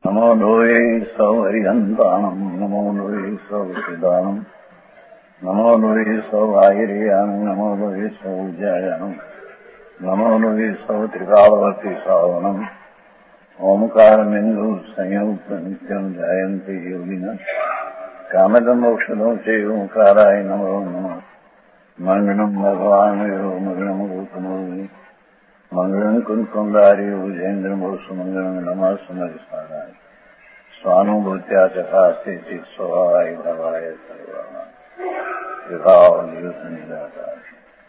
નમો લોહે સૌ હરિહંતાણમ નમો લોહે સૌ સિદાનમ નમો લોહે સૌ આહિર્યાનમ નમો લોહે સૌ જયાનમ નમો લોહે સૌ ત્રિકાળવતી સાવનમ ઓમકાર બિંદુ સંયુક્ત નિત્યમ જાયંતી યોગિના કામદમ મોક્ષદો છે ઓંકારાય નમો નમઃ મંગળમ ભગવાન મંગળમ ગૌતમો મંગળમ કુંકુંદારી ભુજેન્દ્રમોષ મંગળમ નમઃ સમયસારાય સ્વાનુભૂત્યા ચકાસ્તે ચિત સ્વભાવાય ભવાય સર્વમાં વિભાવ નિયુત નિરાકાર.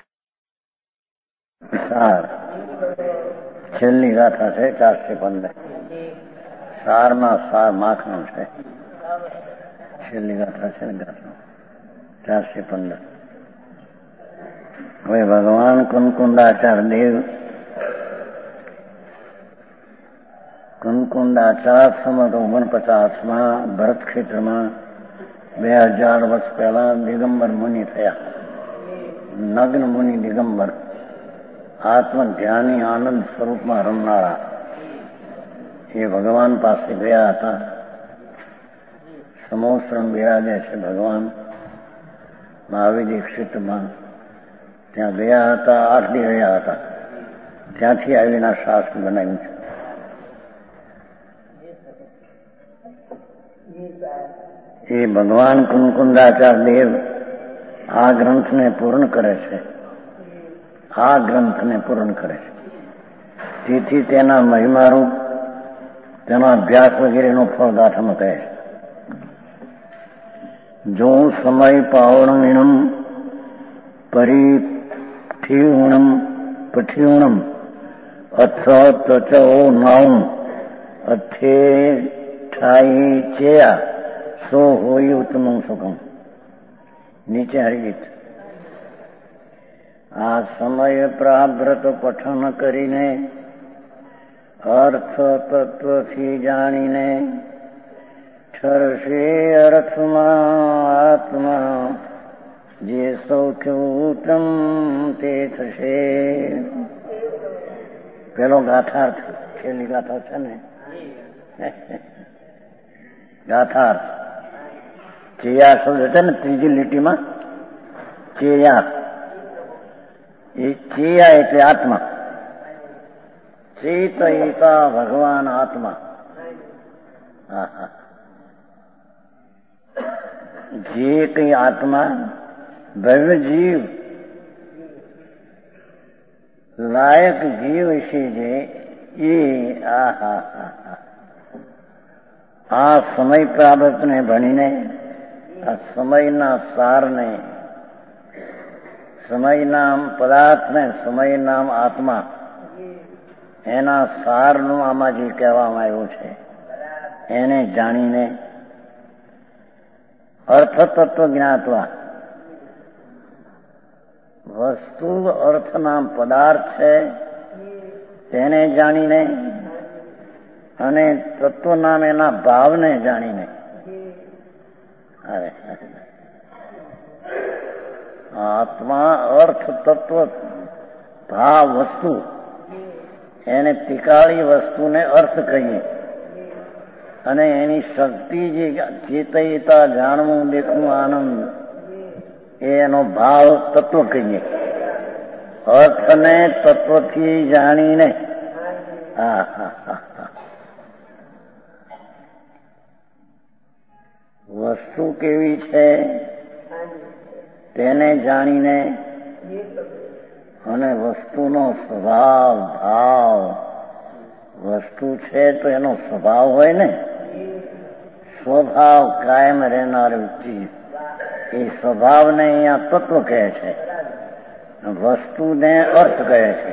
છેલ્લી ગાથા છે 415. સારમાં સાર માખણ છે. છેલ્લી ગાથા છે ને ગાથા 415. હવે ભગવાન કુંકુંડાચાર્ય દેવ કુંકુંડાચાર્ય સંમત 49માં ભરત ક્ષેત્રમાં 2000 વર્ષ પહેલા દિગંબર મુનિ થયા. નગ્ન મુનિ દિગંબર, આત્મ ધ્યાની આનંદ સ્વરૂપમાં રમનારા એ ભગવાન પાસે ગયા હતા. સમોશ્રમ બિરાજે છે ભગવાન મહાવીર ક્ષેત્રમાં. ત્યાં ગયા હતા, 8 દી રહ્યા હતા. ત્યાંથી આવીને શાસ્ત્ર બનાવ્યું છે. એ ભગવાન કુંકુંડાચાર્ય દેવ આ ગ્રંથને પૂર્ણ કરે છે. આ ગ્રંથને પૂર્ણ કરે છે. તેથી તેના મહિમારૂપ તેનો અભ્યાસ વગેરેનું ફળ ગાથામાં કહે છે. જો સમય પાવણમ પઠ્યુણમ અથ તચો નાઉ અથે ઠાઈ ચેયા સો હોય ઉત્તમ સુખમ. નીચે હરિગીત. આ સમય પ્રાવ્રત પઠન કરીને અર્થ તત્વથી જાણીને ઠરશે અર્થમાં આત્મા જે સૌખ્ય ઉત્તમ તે થશે. પેલો ગાથાર્થ છેલ્લી ગાથા છે ને ગાથાર્થ. ચેયા શબ્દ છે ને ત્રીજી લીટીમાં ચેયા. એ ચેયા એટલે આત્મા. ચેતયિતા ભગવાન આત્મા. જે કઈ આત્મા ભવ્ય જીવ લાયક જીવ છે જે એ આ સમય પ્રાપ્તને ભણીને આ સમયના સારને, સમયના પદાર્થને, સમયના આત્મા એના સારનું આમાં જે કહેવામાં આવ્યું છે એને જાણીને અર્થ તત્વ જ્ઞાતવા, વસ્તુ અર્થના પદાર્થ છે તેને જાણીને અને તત્વ નામ એના ભાવને જાણીને. આત્મા અર્થ તત્વ ભાવ વસ્તુ એને તિકાળી વસ્તુને અર્થ કહીએ અને એની શક્તિ જે ચેતયતા જાણવું દેખવું આનંદ એનો ભાવ તત્વ કહીએ. અર્થને તત્વથી જાણીને વસ્તુ કેવી છે તેને જાણીને અને વસ્તુનો સ્વભાવ ભાવ, વસ્તુ છે તો એનો સ્વભાવ હોય ને, સ્વભાવ કાયમ રહેનાર ચીજ, એ સ્વભાવને અહીંયા તત્વ કહે છે, વસ્તુને અર્થ કહે છે.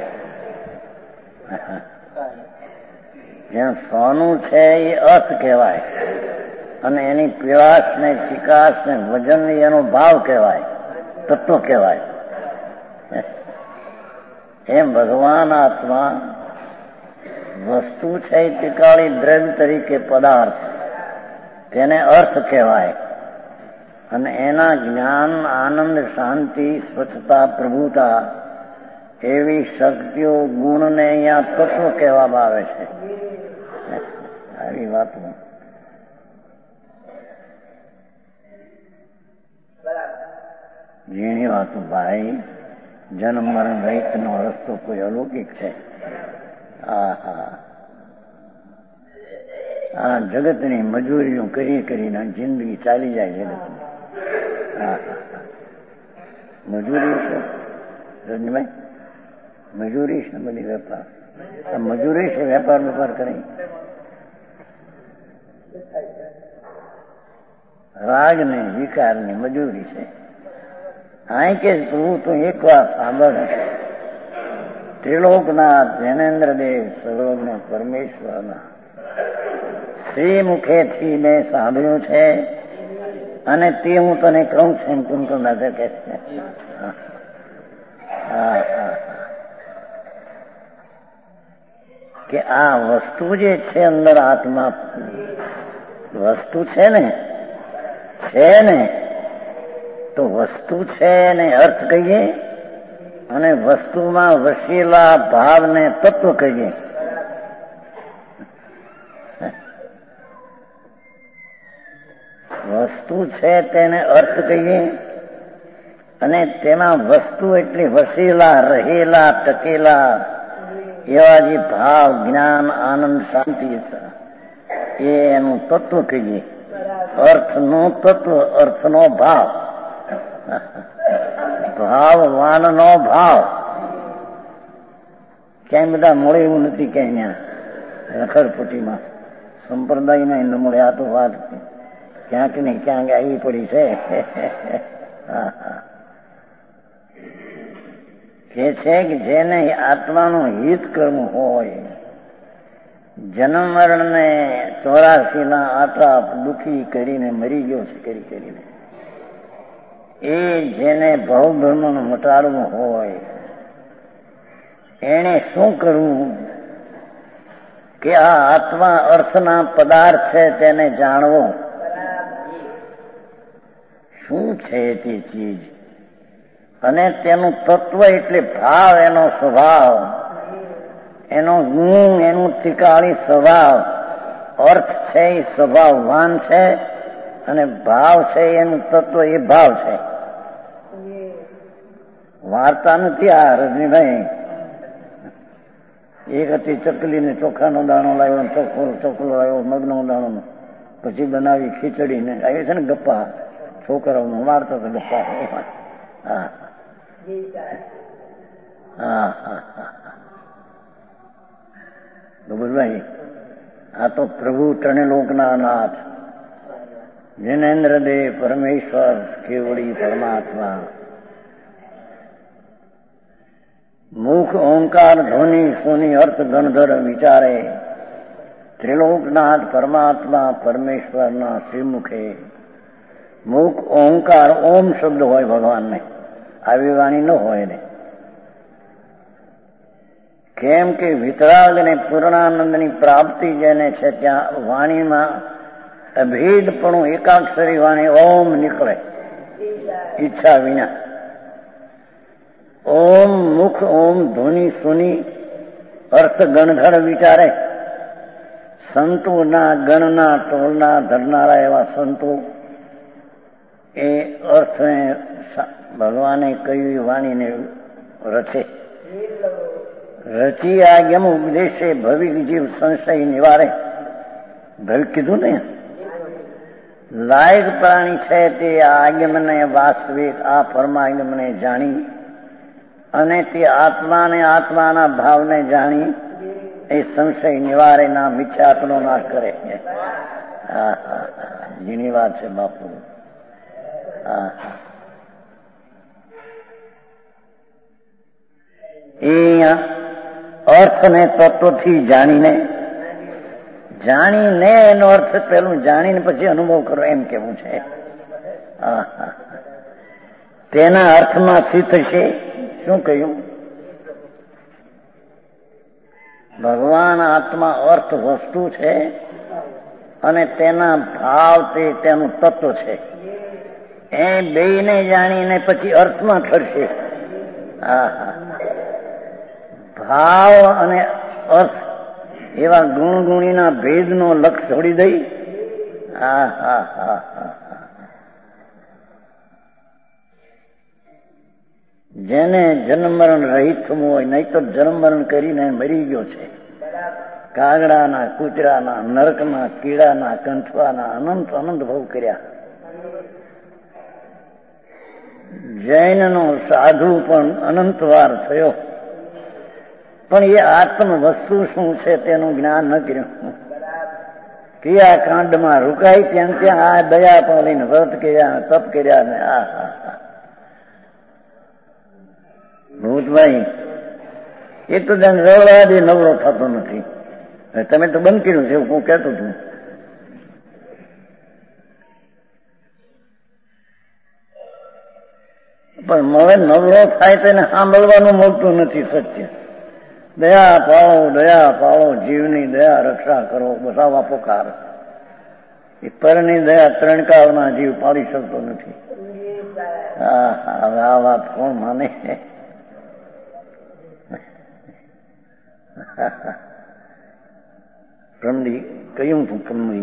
જેમ સોનું છે એ અર્થ કહેવાય અને એની પીળાશ ને ચિકાશ ને વજન એનો ભાવ કહેવાય, તત્વ કહેવાય. એમ ભગવાન આત્મા વસ્તુ છે તિકાળી દ્રવ્ય તરીકે પદાર્થ, તેને અર્થ કહેવાય અને એના જ્ઞાન, આનંદ, શાંતિ, સ્વચ્છતા, પ્રભુતા એવી શક્તિઓ, ગુણને અહીંયા તત્વ કહેવામાં આવે છે. આવી વાતો. ઝીણી વાતો ભાઈ. જન્મ મરણ રહિતનો રસ્તો કોઈ અલૌકિક છે. આ જગતની મજૂરીઓ કરી કરીને જિંદગી ચાલી જાય જગતની. મજૂરી છે રજનભાઈ, મજૂરી છે બધી. વેપાર મજૂરી છે, વેપાર કરી. રાગ ને વિકાર ની મજૂરી છે. અહીં કે તું એક વાર સાંભળ. ત્રિલોકનાથ જૈનેન્દ્રદેવ સર્વજ્ઞ પરમેશ્વરના શ્રી મુખેથી મેં સાંભળ્યું છે અને તે હું તને કહું છું એમ કુંકુમદાસ કહે છે. કે આ વસ્તુ જે છે અંદર આત્મા વસ્તુ છે ને તો વસ્તુ છે ને અર્થ કહીએ અને વસ્તુમાં વસેલા ભાવને તત્વ કહીએ. વસ્તુ છે તેને અર્થ કહીએ અને તેમાં વસ્તુ એટલે વસેલા રહેલા ટકેલા એવા જે ભાવ, જ્ઞાન, આનંદ, શાંતિ એ એનું તત્વ કહીએ. અર્થનું તત્વ, અર્થનો ભાવ, ભાવવાનનો ભાવ. ક્યાંય બધા મળે એવું નથી. ક્યાંય ત્યાં રખડપટ્ટીમાં સંપ્રદાયમાં ન મળે. આ તો વાત ક્યાંક ને ક્યાંક આવી પડી છે. કે છે કે જેને આત્માનું હિત કરવું હોય, જન્મ મરણ ને 84 આટા દુઃખી કરીને મરી ગયો છે કરીને, એ જેને ભવભ્રમણ મટાડવું હોય એને શું કરવું? કે આ આત્મા અર્થના પદાર્થ છે તેને જાણવો. શું છે તે ચીજ અને તેનું તત્વ એટલે ભાવ, એનો સ્વભાવ, એનો ગુણ, એનું ટીકાળી સ્વભાવ. અર્થ છે એ સ્વભાવવાન છે અને ભાવ છે એનું તત્વ એ ભાવ છે. વાર્તા નથી આ રજનીભાઈ. એક હતી ચકલીને ચોખાનો દાણો લાવ્યો, ચોકલો લાવ્યો મગનો દાણો, પછી બનાવી ખીચડીને. આવી છે ને ગપ્પા છોકરાઓનો વાર્તા તો ગપ્પા. ગોબરભાઈ, આ તો પ્રભુ ત્રણેલોકના નાથ જૈનેન્દ્રદેવ પરમેશ્વર કેવડી પરમાત્મા મુખ ઓંકાર ધ્વનિ સોની અર્થ ગણધર વિચારે ત્રિલોકનાથ પરમાત્મા પરમેશ્વરના શ્રીમુખે મુખ ઓંકાર ઓમ શબ્દ હોય ભગવાનને, આવી વાણી ન હોય ને. કેમ કે વિતરાગ અને પૂર્ણાનંદની પ્રાપ્તિ જેને છે ત્યાં વાણીમાં અભેદપણું એકાક્ષરી વાણી ઓમ નીકળે ઈચ્છા વિના. ઓમ મુખ ઓમ ધ્વનિ સુની અર્થ ગણધર વિચારે. સંતોના ગણના ટોલના ધરનારા એવા સંતો એ અર્થને ભગવાને કહ્યું વાણીને રચે. રચી આજ્ઞમ ઉપદેશે ભવિક જીવ સંશય નિવારે. ભવિક કીધું ને, લાયક પ્રાણી છે તે આજ્ઞમને વાસ્તવિક આ પરમાજ્ઞમને જાણી અને તે આત્માને આત્માના ભાવને જાણી એ સંશય નિવારે ના મિથ્યાત્વનો નાશ કરે. જેની વાત છે બાપુ. એ અર્થને તત્વથી જાણીને એનો અર્થ પેલું જાણીને પછી અનુભવ કરો એમ કેવું છે. તેના અર્થમાં સ્થિત છે. શું કહ્યું? ભગવાન આત્મા અર્થ વસ્તુ છે અને તેના ભાવ તે તેનું તત્વ છે. એ બેયને જાણીને પછી અર્થમાં ઠરશે. ભાવ અને અર્થ એવા ગુણગુણીના ભેદનો લક્ષ છોડી દઈ જેને જન્મ મરણ રહિત થવું હોય, નહીં તો જન્મ મરણ કરીને મરી ગયો છે. કાગડાના, કૂતરાના, નરકના, કીડાના, કંઠવાના અનંત અનંત ભવ કર્યા. જૈનનો સાધુ પણ અનંત વાર થયો, પણ એ આત્મ વસ્તુ શું છે તેનું જ્ઞાન ન કર્યું. ક્રિયાકાંડમાં રોકાય ત્યાં ત્યાં આ દયા પાલીને વ્રત કર્યા, તપ કર્યા ને ભૂતભાઈ એક તો જાણ રવડા દે નવરો થતો નથી. તમે તો બંધ કર્યું છે હું કહેતો છું. પણ હવે નવરો થાય તેને સાંભળવાનું મળતું નથી. સત્ય દયા પાળો, જીવની દયા રક્ષા કરો, બસાવા પોકાર. એ પરની દયા ત્રણ કાળમાં જીવ પાડી શકતો નથી. હવે આ વાત કોણ માને? પ્રમદી કહ્યું હતું,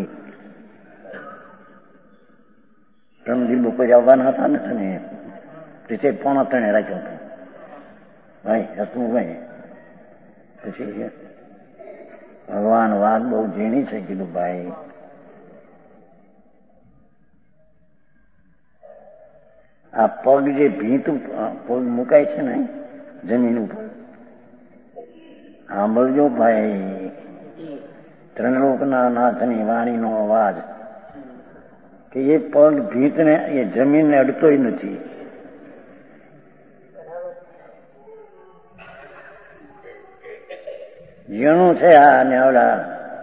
પ્રમદી બપોરે આવવાના હતા ને તે 2:45 રાખ્યો હતો ભાઈ હસમુભાઈ. પછી ભગવાન વાત બહુ ઝીણી છે. કીધું ભાઈ આ પગ જે ભીંતું પગ મુકાય છે ને જમીન ઉપર, સાંભળજો ભાઈ, ત્રણલોકના નાથની વાણીનો અવાજ કે એ પગ ભીંતને એ જમીનને અડતોય નથી. ઝીણું છે આ ને ઓલા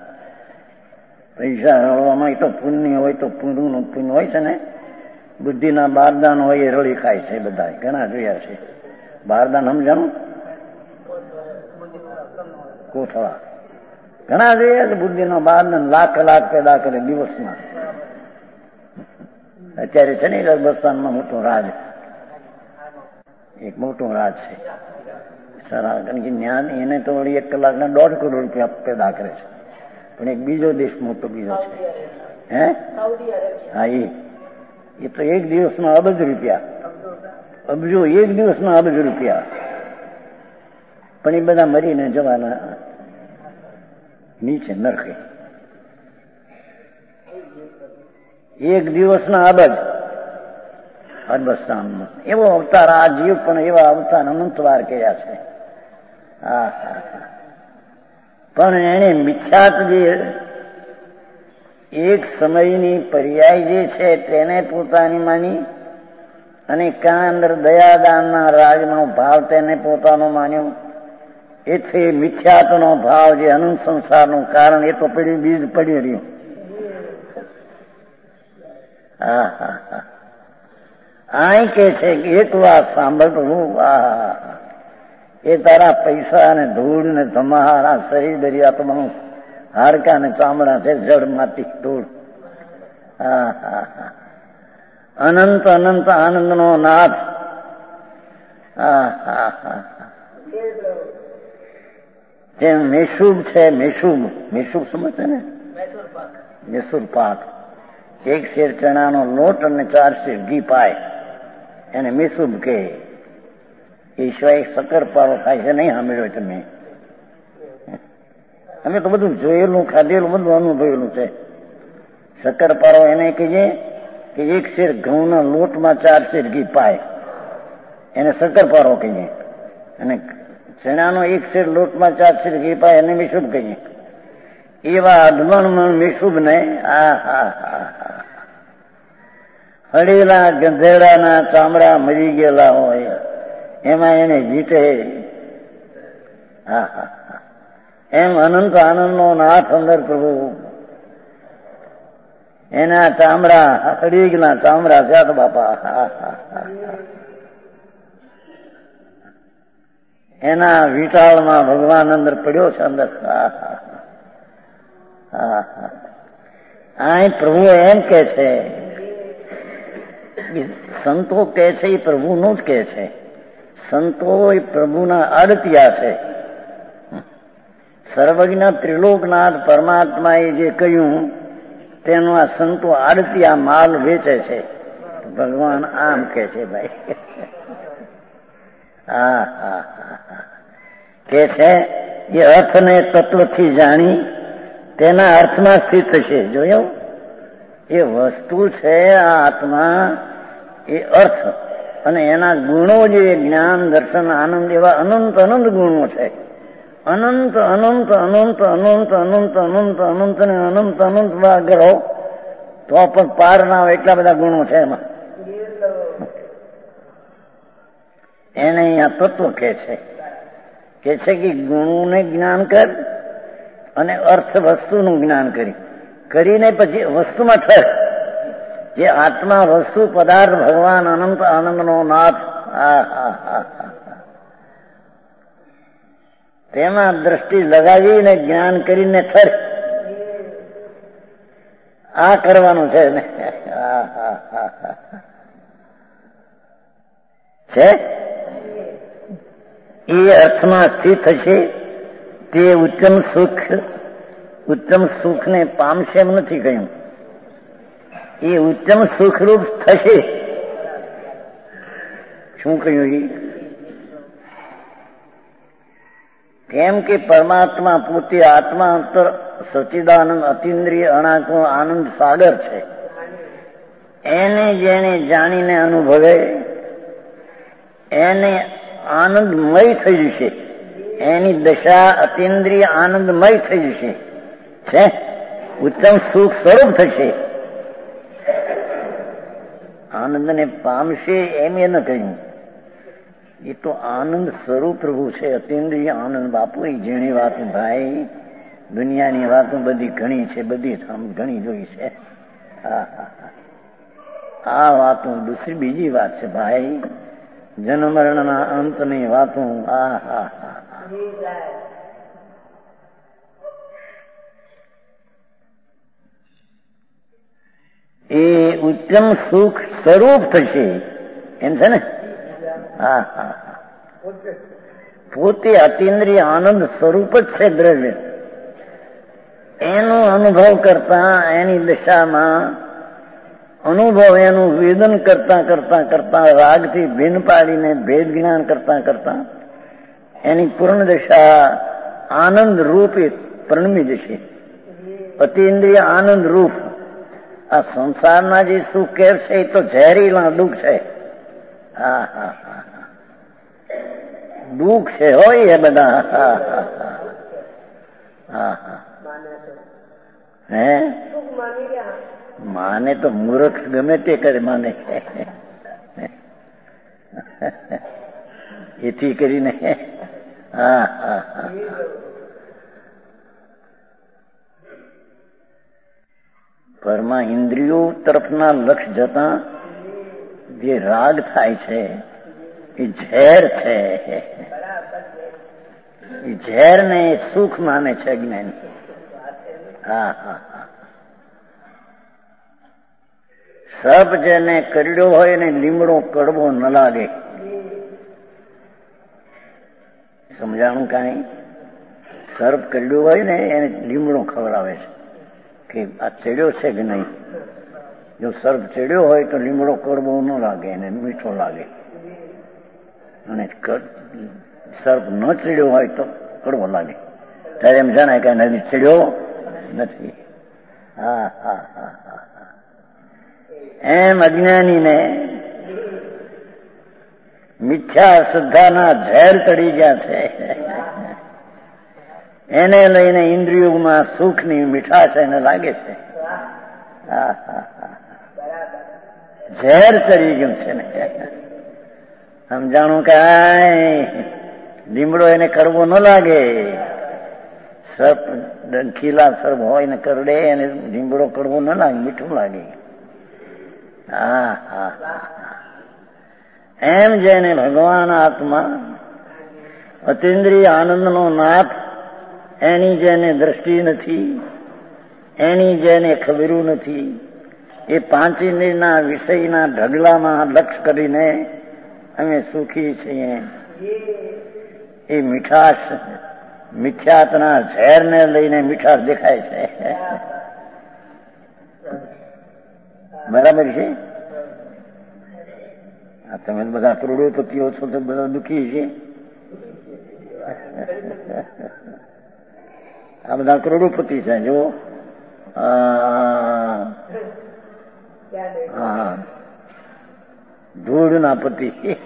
પૈસા રળવામાં તો પુણ્ય હોય તો પૂરું પુણ્ય હોય છે ને, બુદ્ધિના બારદાન હોય એ રળી ખાય છે. બધા ઘણા જોયા છે બારદાન. સમજાણું? કોથળા ઘણા જોયા છે. બુદ્ધિના બારદાન લાખ પેદા કરે દિવસમાં. અત્યારે છે ને અરબસ્તાનમાં મોટો રાજ, એક મોટો રાજ છે સારા, કારણ કે જ્ઞાન એને તો 1 કલાકના 1.5 કરોડ રૂપિયા પેદા કરે છે. પણ એક બીજો દેશ મોટો બીજો છે, હે હા, એ તો એક દિવસના અબજ રૂપિયા, અબજો એક દિવસના અબજ રૂપિયા. પણ એ બધા મરીને જવાના નીચે નરકે. એક દિવસના અબજ અરબસ્તાનમાં એવો અવતાર આ જીવ પણ એવા અવતાર અનંતવાર કર્યા છે. પણ એને મિથ્યાત જે એક સમયની પર્યાય જે છે તેને પોતાની માની, અને કાં અંદર દયાદાનના રાજનો ભાવ તેને પોતાનો માન્યો. એથી મિથ્યાતનો ભાવ જે અનંત સંસારનું કારણ એ તો બીજ પડી રહ્યું. આ કે છે કે એક વાત સાંભળતું, એ તારા પૈસા અને ધૂળ ને ધમાહારા શરીર દરિયાતમાં હાડકા ને ચામડા છે, જળ માટી ધૂળ. અનંત અનંત આનંદનો નાથ. જેમ મેસુબ છે, મેસુબ સમજે ને, મેસૂર પાક. 1 શેર ચણાનો લોટ અને 4 શેર ઘી પાય એને મેસુબ કહે. એ સિવાય શક્કરપારો થાય છે નહીં સાંભળ્યો તમે? અમે તો બધું જોયેલું, ખાધેલું, બધું અનુભવેલું છે. શક્કરપારો એને કહીએ કે 1 શેર ઘઉંના લોટમાં 4 શેર ઘી પાય એને શક્કરપારો કહીએ, અને ચણાનો 1 શેર લોટમાં 4 શેર ઘી પાય એને મેસુબ કહીએ. એવા અધમણ મેસુબ ને હળેલા ગંધેડાના ચામડા મરી ગયેલા હોય એમાં એને જીતે. એમ અનંત આનંદનો નાથ અંદર પ્રભુ એના ચામડા હળીગના ચામડા છે તો બાપા. એના વિટાળમાં ભગવાન અંદર પડ્યો છે. અંદર આ પ્રભુ એમ કે છે, સંતો કે છે એ પ્રભુનું જ કે છે. સંતો એ પ્રભુના અડતિયા છે. સર્વજ્ઞ ત્રિલોકનાથ પરમાત્માએ જે કહ્યું તેનું આ સંતો આડતી આ માલ વેચે છે. ભગવાન આમ કે છે ભાઈ. હા હા હા કે છે એ અર્થને તત્વથી જાણી તેના અર્થમાં સ્થિત થશે. જોયું, એ વસ્તુ છે આ આત્મા, એ અર્થ અને એના ગુણો જે જ્ઞાન દર્શન આનંદ એવા અનંત અનંત ગુણો છે. અનંત અનંત અનંત અનંત અનંત અનંત અનંત ને અનંત અનંત વાર કરો તો પણ પાર ના હોય એટલા બધા ગુણો છે એમાં. એને અહીંયા તત્વ કે છે કે ગુણોને જ્ઞાન કર અને અર્થ વસ્તુનું જ્ઞાન કરીને પછી વસ્તુમાં ઠર. જે આત્મા વસ્તુ પદાર્થ ભગવાન અનંત આનંદનો નાથ, તેમાં દ્રષ્ટિ લગાવીને જ્ઞાન કરીને ઠર. આ કરવાનું છે ને. છે એ અર્થમાં સ્થિત થશે. તે ઉત્તમ સુખને પામશે એમ નથી કહ્યું. એ ઉત્તમ સુખરૂપ થશે. શું કહ્યું? કેમ કે પરમાત્મા પોતે આત્મા અંતર સચ્ચિદાનંદ અતિન્દ્રિય અણાકો આનંદ સાગર છે. એને જેને જાણીને અનુભવે એને આનંદમય થઈ જશે. એની દશા અતિન્દ્રિય આનંદમય થઈ જશે. છે ઉત્તમ સુખ સ્વરૂપ થશે. આનંદને પામશે એમ એ ન કહ્યું. એ તો આનંદ સ્વરૂપ પ્રભુ છે. અતિન્દ્રિય આનંદ. બાપુ એ જેણી વાત ભાઈ, દુનિયાની વાતો બધી ઘણી છે, બધી ઘણી જોઈ છે. આ વાતો બીજી વાત છે ભાઈ. જન્મ મરણના અંતની વાતો. એ ઉત્તમ સુખ સ્વરૂપ થશે એમ છે ને. પોતે અતિન્દ્રિય આનંદ સ્વરૂપ જ છે દ્રવ્ય. એનો અનુભવ કરતા એની દશામાં અનુભવ એનું વેદન કરતા કરતા કરતા રાગથી ભિન્ન પાડીને ભેદ જ્ઞાન કરતા કરતા એની પૂર્ણ દશા આનંદ રૂપે પરિણમી જશે. અતિન્દ્રિય આનંદ રૂપ. આ સંસારના જે સુખ કેર છે એ તો ઝેરીલા દુઃખ છે. દુઃખ છે હોય એ બધા. હે માને તો મૂર્ખ ગમે તે કરે માને. એથી કરીને પરમાં ઇન્દ્રિયો તરફના લક્ષ જતા જે રાગ થાય છે એ ઝેર છે. એ ઝેર ને સુખ માને છે જ્ઞાની. સર્પ જેને કરડ્યો હોય ને લીમડો કડવો ન લાગે. સમજાણું કાંઈ? સર્પ કરડ્યો હોય ને એને લીમડો ખવડાવે છે કે આ ચડ્યો છે કે નહીં. જો સર્પ ચડ્યો હોય તો લીમડો કડવો ન લાગે, એને મીઠો લાગે. અને સર્પ ન ચડ્યો હોય તો કડવો લાગે. ત્યારે એમ જણાય કે નદી ચડ્યો નથી. એમ અજ્ઞાનીને મિથ્યા શ્રદ્ધાના ઝેર ચડી ગયા છે. એને લઈને ઇન્દ્રિયોમાં સુખની મીઠાશ એને લાગે છે. ઝેર ચડી ગયું છે ને. સમજાણું કાંઈ? લીમડો એને કડવો ન લાગે. સર્પ ડંખીલા સર્પ હોય ને કરડે એને લીમડો કડવો ન લાગે, મીઠું લાગે. એમ જેને ભગવાન આત્મા અતિન્દ્રિય આનંદનો નાથ, એની જેને દ્રષ્ટિ નથી, એની જેને ખબરું નથી, એ પાંચ ઇન્દ્રિયના વિષયના ઢગલામાં લક્ષ કરીને અમે સુખી છીએ. એ મીઠાશ મિથ્યાતના ઝેરને લઈને મીઠાશ દેખાય છે. બરાબર છે. તમે બધા કરોડોપતિઓ છો તો બધા દુઃખી છે. આ બધા કરોડોપતિ છે. જો ધૂળના પતિ.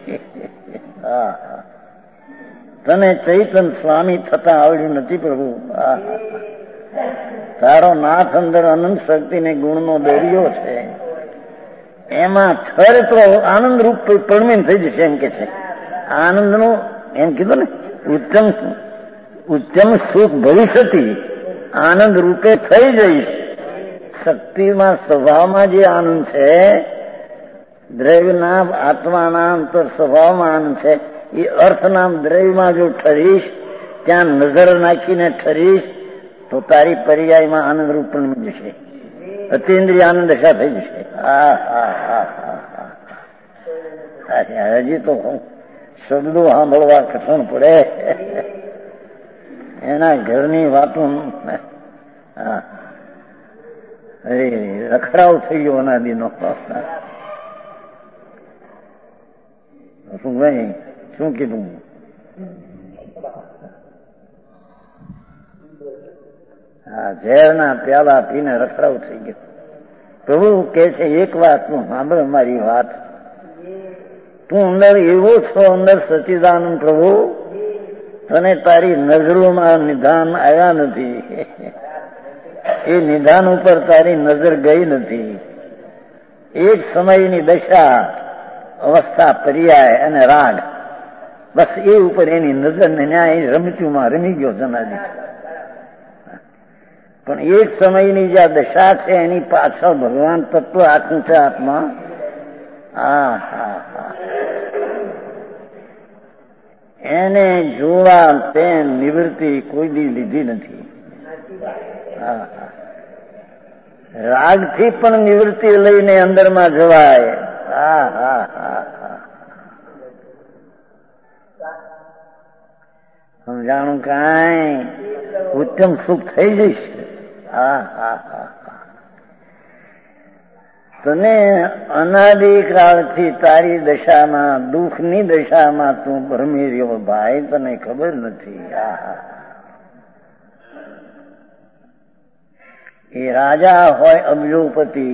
તને ચૈતન સ્વામી થતા આવડ્યું નથી પ્રભુ. તારો નાથ અંદર અનંત શક્તિ ને ગુણનો દરિયો છે. એમાં થર તો આનંદ રૂપ પરમીન થઈ જશે એમ કે છે. આનંદનું એમ કીધું ને ઉત્તમ સુખ ભવિષ્યથી આનંદ રૂપે થઈ જઈશ. શક્તિમાં સ્વભાવમાં જે આનંદ છે, દ્રવ્યના આત્માના અંતર સ્વભાવમાં આનંદ છે, એ અર્થના દ્રવ્યમાં જો ઠરીશ, ત્યાં નજર નાખીને ઠરીશ તો તારી પર્યાયમાં આનંદ રૂપ પણ જશે. અતિન્દ્રિય આનંદ દશા થઈ જશે. હજી તો શબ્દો સાંભળવા કઠણ પડે. એના ઘરની વાતો અરે રખડાવ થઈ ગયો અનાદિનો. શું ભાઈ શું કીધું? ઝેરના પ્યાલા પીને રખડાવ થઈ ગયો. પ્રભુ કે છે એક વાત તું સાંભળ મારી વાત. તું અંદર એવો છો, અંદર સચિદાનંદ પ્રભુ, તને તારી નજરોમાં નિધાન આવ્યા નથી. એ નિધાન ઉપર તારી નજર ગઈ નથી. એક સમયની દશા, અવસ્થા, પર્યાય અને રાગ, બસ એ ઉપર એની નજર ને ન્યાય રમચુમાં રમી ગયો જનાજી. પણ એક સમયની જે દશા છે એની પાછળ ભગવાન તત્વ આખું છે આત્મા. એને જોવા તે નિવૃત્તિ કોઈ દી લીધી નથી. રાગથી પણ નિવૃત્તિ લઈને અંદરમાં જવાય. સમજાણું કાંઈ ઉત્તમ સુખ થઈ જઈશ. તને અનાદિકાળથી તારી દશામાં, દુઃખની દશામાં તું ભરમી રહ્યો ભાઈ, તને ખબર નથી. એ રાજા હોય, અબજોપતિ,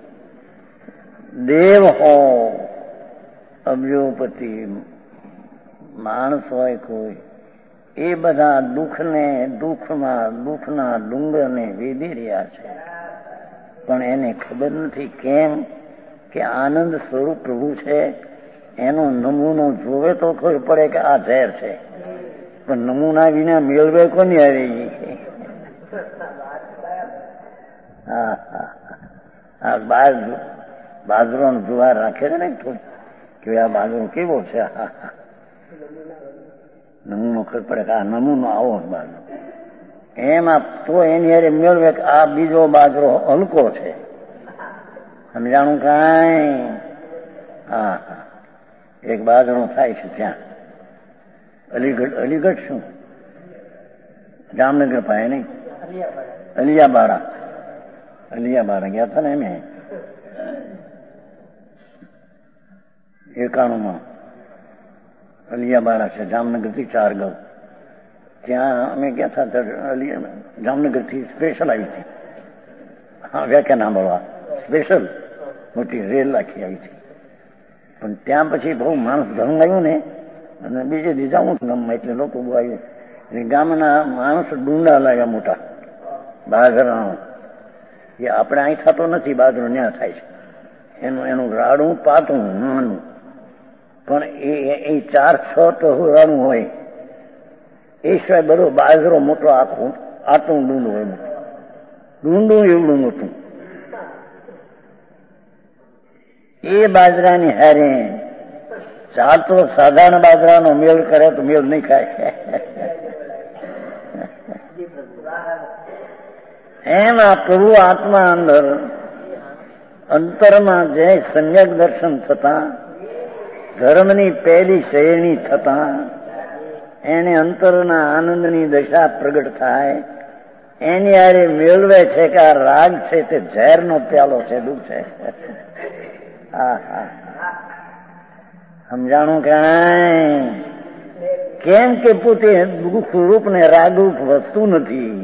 દેવ હો, અબજોપતિ, માણસ હોય કોઈ, એ બધા દુઃખને, દુઃખના ડુંગરને વેદી રહ્યા છે. પણ એને ખબર નથી. કેમ કે આનંદ સ્વરૂપ પ્રભુ છે. એનો નમૂનો જોવે તો ખબર પડે કે આ ઝેર છે. પણ નમૂના વિના મેળવે કોની આવી? આ બાજરો જુવાર રાખે છે ને કે આ બાજરો કેવો છે, નમૂનો ખબર પડે કે આ નમૂનો આવો બાજરો. એમાં તો એની હારે મેળવે કે આ બીજો બાજરો હલકો છે. સમજાણું કાંઈ? એક બાજરો થાય છે ત્યાં અલીગઢ શું જામનગર પાસે નહીં, અલિયાબારા ગયા હતા ને એમ 91 અલિયાબારા છે, જામનગરથી 4 ગૌ. ત્યાં અમે ગયા હતા. જામનગરથી સ્પેશિયલ આવી હતી. વ્યાખ્યા સાંભળવા સ્પેશિયલ મોટી રેલ રાખી આવી હતી. પણ ત્યાં પછી બહુ માણસ ધન આવ્યું ને, અને બીજે દી જાઉં ગામમાં એટલે લોકો બહુ આવ્યું. ગામના માણસ ડુંડા લાગ્યા મોટા બાજરાનો. એ આપણે અહીં થતો નથી, બાજરો ન્યા થાય છે. એનું રાડું પાતું નાનું, પણ એ 4-6 તો રાડું હોય. એ સિવાય બધો બાજરો મોટો આખું આટલું ડુંડું હોય, ડુંડું એવડું મોટું. એ બાજરાની હારે ચાલતો સાધારણ બાજરાનો મેળ કરે તો મેળ નહીં ખાય. એમ આ પ્રભુ આત્મા અંદર અંતરમાં જે સમ્યક દર્શન થતા, ધર્મની પહેલી શ્રેણી થતા, એને અંતરના આનંદની દશા પ્રગટ થાય, એની હારે મેળવે છે કે આ રાગ છે તે ઝેરનો પ્યાલો છે, દુઃખ છે. સમજાણું કાંઈ? કેમ કે પોતે દુઃખ રૂપ ને રાગરૂપ વસ્તુ નથી.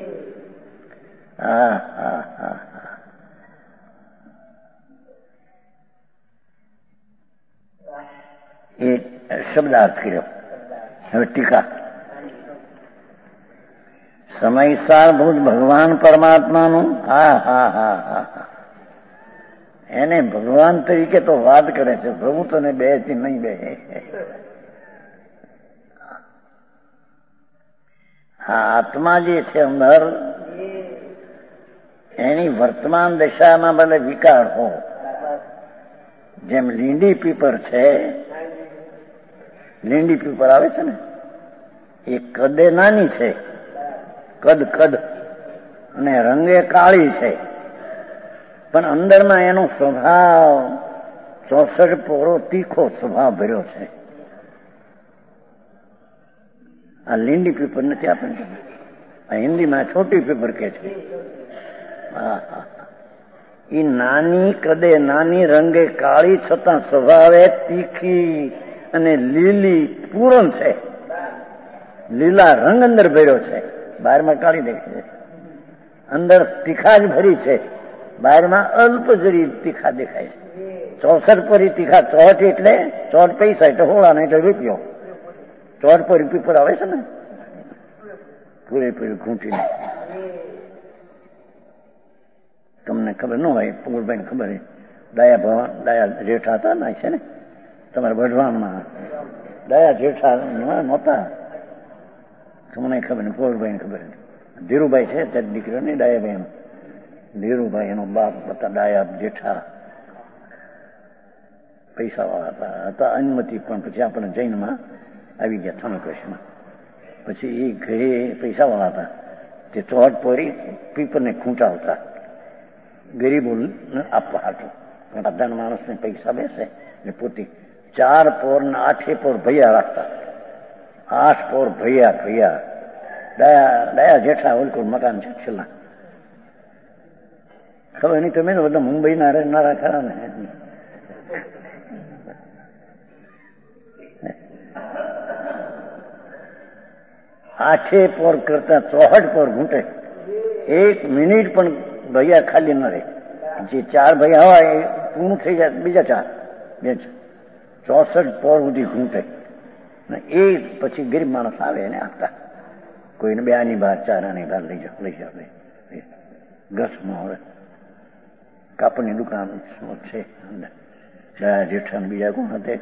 એ શબ્દાર્થ કર્યો. હવે ટીકા. સમય સારભૂત ભગવાન પરમાત્માનું એને ભગવાન તરીકે તો વાત કરે છે, પ્રભુ તને બે થી નહીં બે. હા, આત્મા જે છે અંદર, એની વર્તમાન દશામાં ભલે વિકાર હો, જેમ લીંડી પીપર છે, લીંડી પીપર આવે છે ને, એ કદે નાની છે, કદ અને રંગે કાળી છે, પણ અંદરમાં એનો સ્વભાવ 64 પોરો તીખો સ્વભાવ ભર્યો છે. આ લીંડી પીપર નથી આપણને, આ હિન્દીમાં છોટી પીપર કે છે. એ નાની કદે નાની, રંગે કાળી, છતાં સ્વભાવે તીખી અને લીલી પૂરણ છે. લીલા રંગ અંદર ભર્યો છે, બહારમાં કાળી દેખાય છે. અંદર તીખા જ ભરી છે, બહારમાં અલ્પ જરી તીખા દેખાય છે. 64 પરી તીખા. ચોટ એટલે ચોટ પૈસા, એટલે હોળાનો એટલે રૂપિયો. ચોટ પરી પીપર આવે છે ને, પૂરેપૂરી ઘૂંટીને. તમને ખબર ન હોય, પૂરભાઈ ખબર. ડાયા જેઠા હતા ને, છે ને તમારા વઢવાણમાં, ડાયા જેઠા નહોતા, તમને ખબર ને, પૂરભાઈ ખબર. ધીરુભાઈ છે તે દીકરો ને, ડાયાભાઈ, ધીરુભાઈ એનો બાપ હતા. ડાયા જેઠા પૈસા વાળા હતા, અનુમતિ, પણ પછી આપણે જૈનમાં આવી ગયા, થનકૃષ્ણમાં. પછી એ ઘરે પૈસા વાળા હતા, તે ચોટ પોરી પીપરને ખૂંટાવતા, ગરીબો આપવા હતું. બધા માણસને પૈસા બેસે ને પોતે 4 પોર ને 8 પોર ભૈયા રાખતા. 8 પોર ભૈયા. ડાયા જેઠા ઓલકોર મકાન છે છેલ્લા. ખબર નહીં, તમે બધા મુંબઈના રહેનારા ખરા ને. 8 પોર કરતા 64 પોર ઘૂંટે. 1 મિનિટ પણ ભૈયા ખાલી ન રહે. જે 4 ભૈયા હોય એ પૂરું થઈ જાય, બીજા 4 64 પોર સુધી ઘૂંટે. એ પછી ગરીબ માણસ આવે એને આપતા. કોઈને 2 આની બહાર, 4 આની બહાર લઈ જાવ. ઘસમાં હવે કાપડની દુકાન છે. જેઠા બીજા કોણ હતા?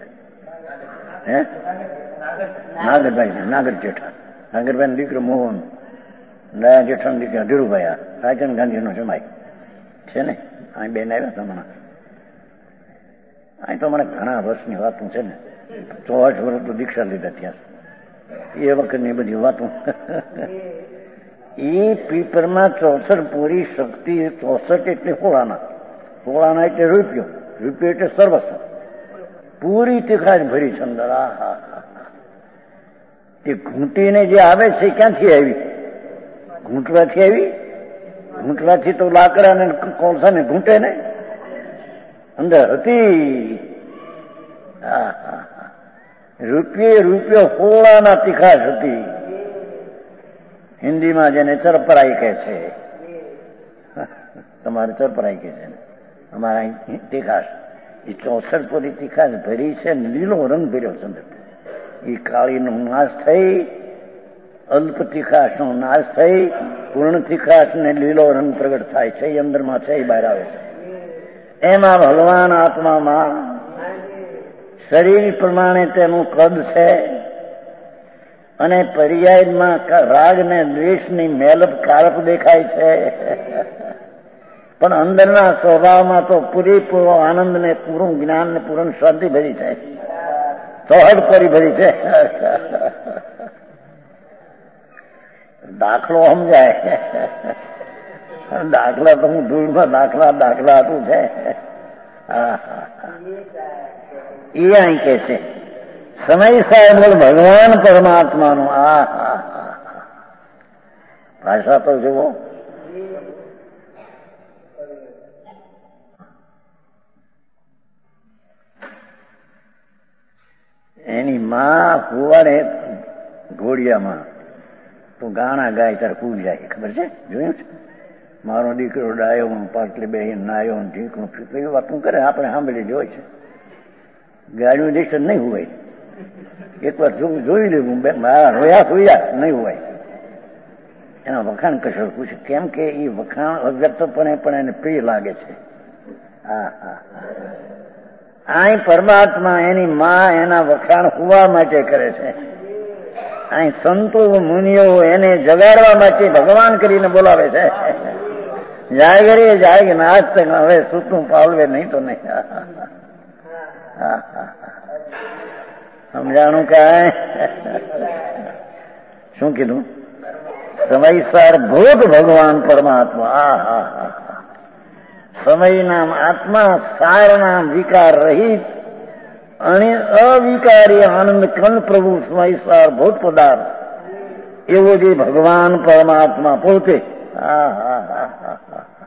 નાગર જેઠા. નાગરભાઈ દીકરો મોહન, દયા જેઠા દીકરા ધીરુભાઈ, રાજન ગાંધી નો જમાઈ છે ને. અહીં બેન આવ્યા હતા મને. અહીં તો મને ઘણા વર્ષની વાતો છે ને, 64 વર્ષ તો દીક્ષા લીધા ત્યાં, એ વખતની બધી વાતો. એ પીપરમાં 64 પૂરી શક્તિ. 64 એટલે હોળાના એટલે રૂપિયો એટલે સર્વસ્વ. પૂરી તીખાજ ભરી છે અંદર. તે ઘૂંટીને જે આવે છે ક્યાંથી આવી? ઘૂંટવાથી આવી. ઘૂંટવાથી તો લાકડા ને કોલસા ને ઘૂંટે ને, અંદર હતી. રૂપિયો હોળાના તીખાશ હતી. હિન્દીમાં જેને ચરપરાઈ કહે છે, તમારે ચરપરાઈ કહે છે, અમારા તીખાશ. એ 64 પૂરી તીખાશ ભરી છે, લીલો રંગ ભર્યો છે અંદર. એ કાળીનો નાશ થઈ, અલ્પ તીખાશનો નાશ થઈ, પૂર્ણ તીખાશ ને લીલો રંગ પ્રગટ થાય છે. એ અંદરમાં છે, એ બહાર આવે છે. એમાં ભગવાન આત્મામાં શરીર પ્રમાણે તેનું કદ છે, અને પર્યાયમાં રાગ ને દ્વેષની મેલપ કાળપ દેખાય છે. પણ અંદરના સ્વભાવમાં તો પૂરેપૂરો આનંદ ને પૂરું જ્ઞાન ને પૂર્ણ શાંતિ ભરી છે, સહજ પરી ભરી છે. દાખલો સમજાય? દાખલા તો હું ધૂળમાં દાખલા હતું છે. એ અહીં કે છે સમય સાહેબ ભગવાન પરમાત્માનું આ ભાષા તો જુઓ. એની માં હુવાડે ઘોડિયામાં તો ગાણા ગાય ત્યારે પૂર જાય, ખબર છે? જોયું છે? મારો દીકરો ડાયો પાટલી બેહીને નાયો ઢીકણું એવી વાતું કરે, આપણે સાંભળી જોઈ છે. ગાડીઓ દેશ નહીં હોય, એક વાર જોઈ લેવું, મારા રોયા સોયા નહીં હોય. એના વખાણ કશો પૂછે, કેમ કે એ વખાણ અવ્યક્તપણે પણ એને પ્રિય લાગે છે. હા હા અહીં પરમાત્મા એની માં એના વખાણ હોવા માટે કરે છે. અહીં સંતો મુનિઓ એને જગાડવા માટે ભગવાન કરીને બોલાવે છે. જાગરે જાગ નાચ હવે સૂતું પાવલે નહીં તો નહીં. સમજાણું કાંઈ? શું કીધું? સમયસર ભૂત ભગવાન પરમાત્મા. આ હા હા સમય નામ આત્મા, સાર નામ વિકાર રહિત અને અવિકારી આનંદ કંદ પ્રભુ સમયસર ભૂત પદાર્થ એવો જે ભગવાન પરમાત્મા પોતે. હા હા હા હા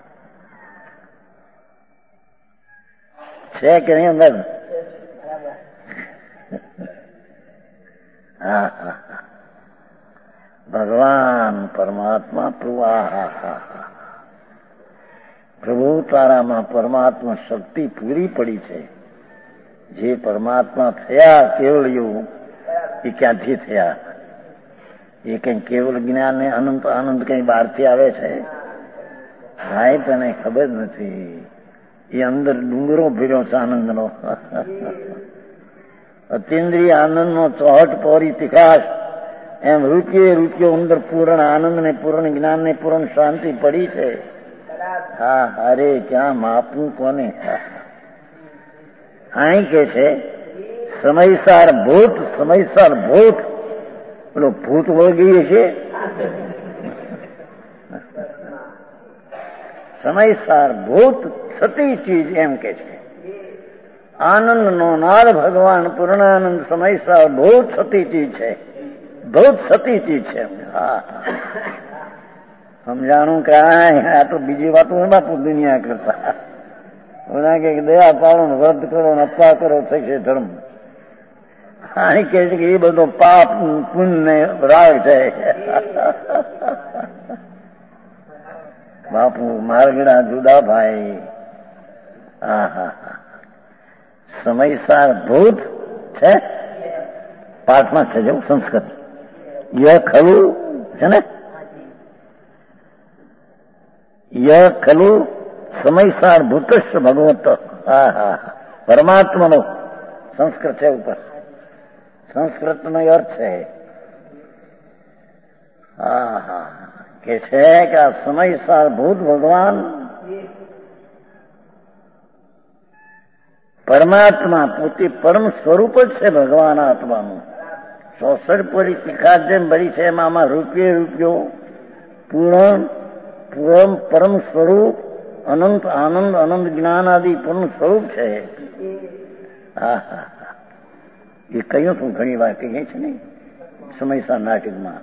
છે કે નહીં અંદર? હા હા ભગવાન પરમાત્મા પ્રભુ. પ્રભુ તારામાં પરમાત્મા શક્તિ પૂરી પડી છે. જે પરમાત્મા થયા કેવળ એ ક્યાંથી થયા? એ કઈ કેવળ જ્ઞાન ને અનંત આનંદ કઈ બહારથી આવે છે? ભાઈ તને ખબર નથી. એ અંદર ડુંગરો ભર્યો છે આનંદનો. અતિન્દ્રિય આનંદનો ચોહટ પોરી તિખાશ એમ રૂપિયો અંદર પૂર્ણ આનંદ ને પૂર્ણ જ્ઞાન ને પૂર્ણ શાંતિ પડી છે. હા અરે ક્યાં માપું કોને? અહીં કે છે સમયસર ભૂત. સમયસર ભૂત પેલો ભૂત વળગી છે. સમયસર ભૂત સતી ચીજ એમ કે છે. આનંદ નો નાદ ભગવાન પૂર્ણાનંદ સમયસર ભૂત સતી ચીજ છે. ભૂત સતી ચીજ છે. હા સમજાણું કાંઈ? આ તો બીજી વાતો બાપુ દુનિયા કરતા. ઓલા કે દયા પાડો ને વ્રત કરો ને અપા કરો થશે ધર્મ. અહીં કે છે કે એ બધો પાપ પુણ્ય રાગ છે. બાપુ માર્ગડા જુદા ભાઈ. હા હા સમયસર ભૂત છે. પાઠમાં છે જવું સંસ્કૃત ય ખલું છે ને, ય ખલું સમયસર ભૂતસ્થ ભગવત. હા હા પરમાત્માનો સંસ્કૃત છે ઉપર. સંસ્કૃત નો અર્થ છે. હા હા કે છે કે આ સમયસર ભૂત ભગવાન પરમાત્મા પોતે પરમ સ્વરૂપ જ છે. ભગવાન આત્માનું 64 પૂરી તિખાસ જેમ ભરી છે એમાં રૂપિયો પૂર્ણ પરમ સ્વરૂપ અનંત આનંદ અનંત જ્ઞાન આદિ પૂર્ણ સ્વરૂપ છે. હા હા એ કહ્યું તું ઘણી વાર કહીએ છે ને સમયસર નાટકમાં.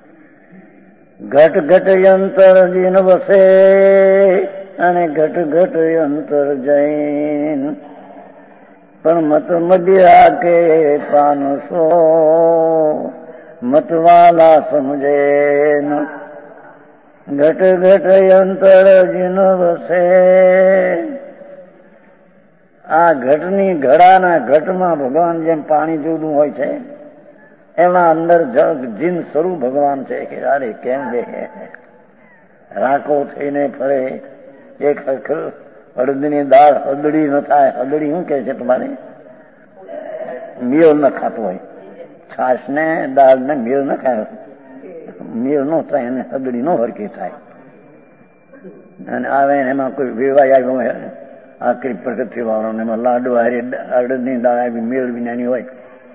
ઘટ ઘટ યંતર જીન વસે અને ઘટ ઘટ યંતર જૈન પણ મત મદિરા કે પાનસો મતવાલા સમજે. ઘટ ઘટ યંતર જીન વસે. આ ઘટની ઘડાના ઘટમાં ભગવાન જેમ પાણી જુદું હોય છે એમાં અંદર જીન સ્વરૂપ ભગવાન છે. કે અરે કેમ બે રાખો થઈને ફરે. એક અડદની દાળ હદડી ન થાય. હદડી શું કે છે તમારે? મેળ ન ખાતો હોય. છાશ ને દાળ ને મેળ ન ખાય. મેળ ન થાય અને હદડી ન હરકી થાય. અને આવે એમાં કોઈ વેવાય આવ્યો હોય આકરી પ્રગતિ વાળો ને એમાં લાડુ હારી અડદની દાળ આવી મેળ વિનાની હોય.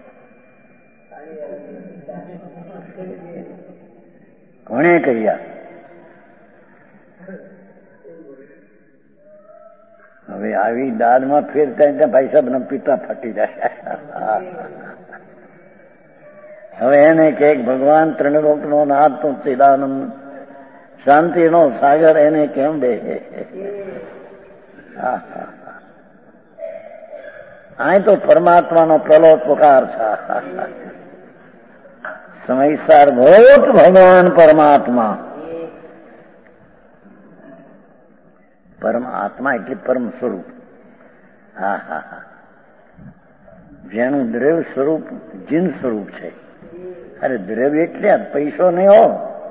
કોણે કહ્યા? હવે આવી દાળમાં ફેર થાય ત્યાં ભાઈ સાહેબ ના પિતા ફાટી જાય. હવે એને કે ભગવાન ત્રિલોકનો નાથ તો ચિદાનંદ શાંતિનો સાગર એને કેમ બે? અહીં તો પરમાત્માનો પ્રલોકકાર છે. સમયસાર ભૂત ભગવાન પરમાત્મા. પરમાત્મા એટલે પરમ સ્વરૂપ. હા હા હા, જેનું દ્રવ્ય સ્વરૂપ જીન સ્વરૂપ છે. અરે દ્રવ્ય એટલે પૈસો નહીં હો.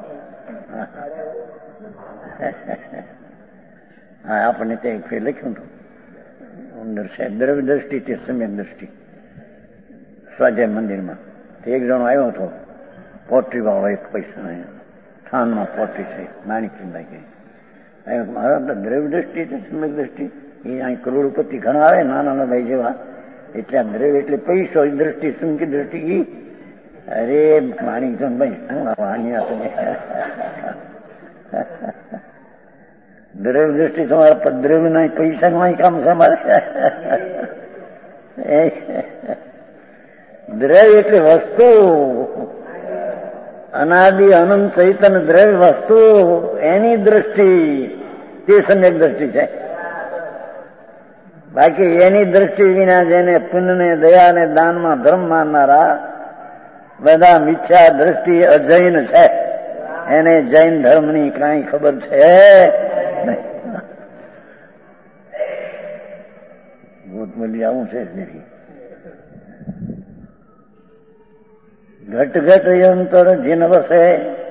હા, આપણને ત્યાં ફેર લખ્યું હતું અંદર છે દ્રવ્ય દ્રષ્ટિ તે સમ્યક દ્રષ્ટિ સ્વાધ્યાય મંદિરમાં. એક જણો આવ્યો હતો પોટ્રી વાળો, એક પૈસા નહીં થાનમાં પોટ્રી છે માણિકભાઈ કે મારા દ્રવ્ય દ્રષ્ટિ છે સમ્યક દ્રષ્ટિ. એ અહીં કરોડપતિ ઘણા આવે નાના ભાઈ જેવા, એટલે આ દ્રવ્ય એટલે પૈસો દ્રષ્ટિ સમ્યક દ્રષ્ટિ. અરે માણિકભાઈ શું અહીંયા તમે દ્રવ્ય દ્રષ્ટિ તમારા દ્રવ્ય ના પૈસા કામ છે અમારે. દ્રવ્ય એટલે વસ્તુ, અનાદિ અનંત ચૈતન્ય દ્રવ્ય વસ્તુ, એની દ્રષ્ટિ તે સમ્યક દ્રષ્ટિ છે. બાકી એની દ્રષ્ટિ વિના જેને પુણ્યને દયાને દાનમાં ધર્મ માનનારા બધા મિથ્યા દ્રષ્ટિ અજૈન છે. એને જૈન ધર્મની કઈ ખબર છે નહીં. ભૂતમૂલ્ય આવું છે જ નહીં. ઘટ ઘટ અંતર જીન વસે,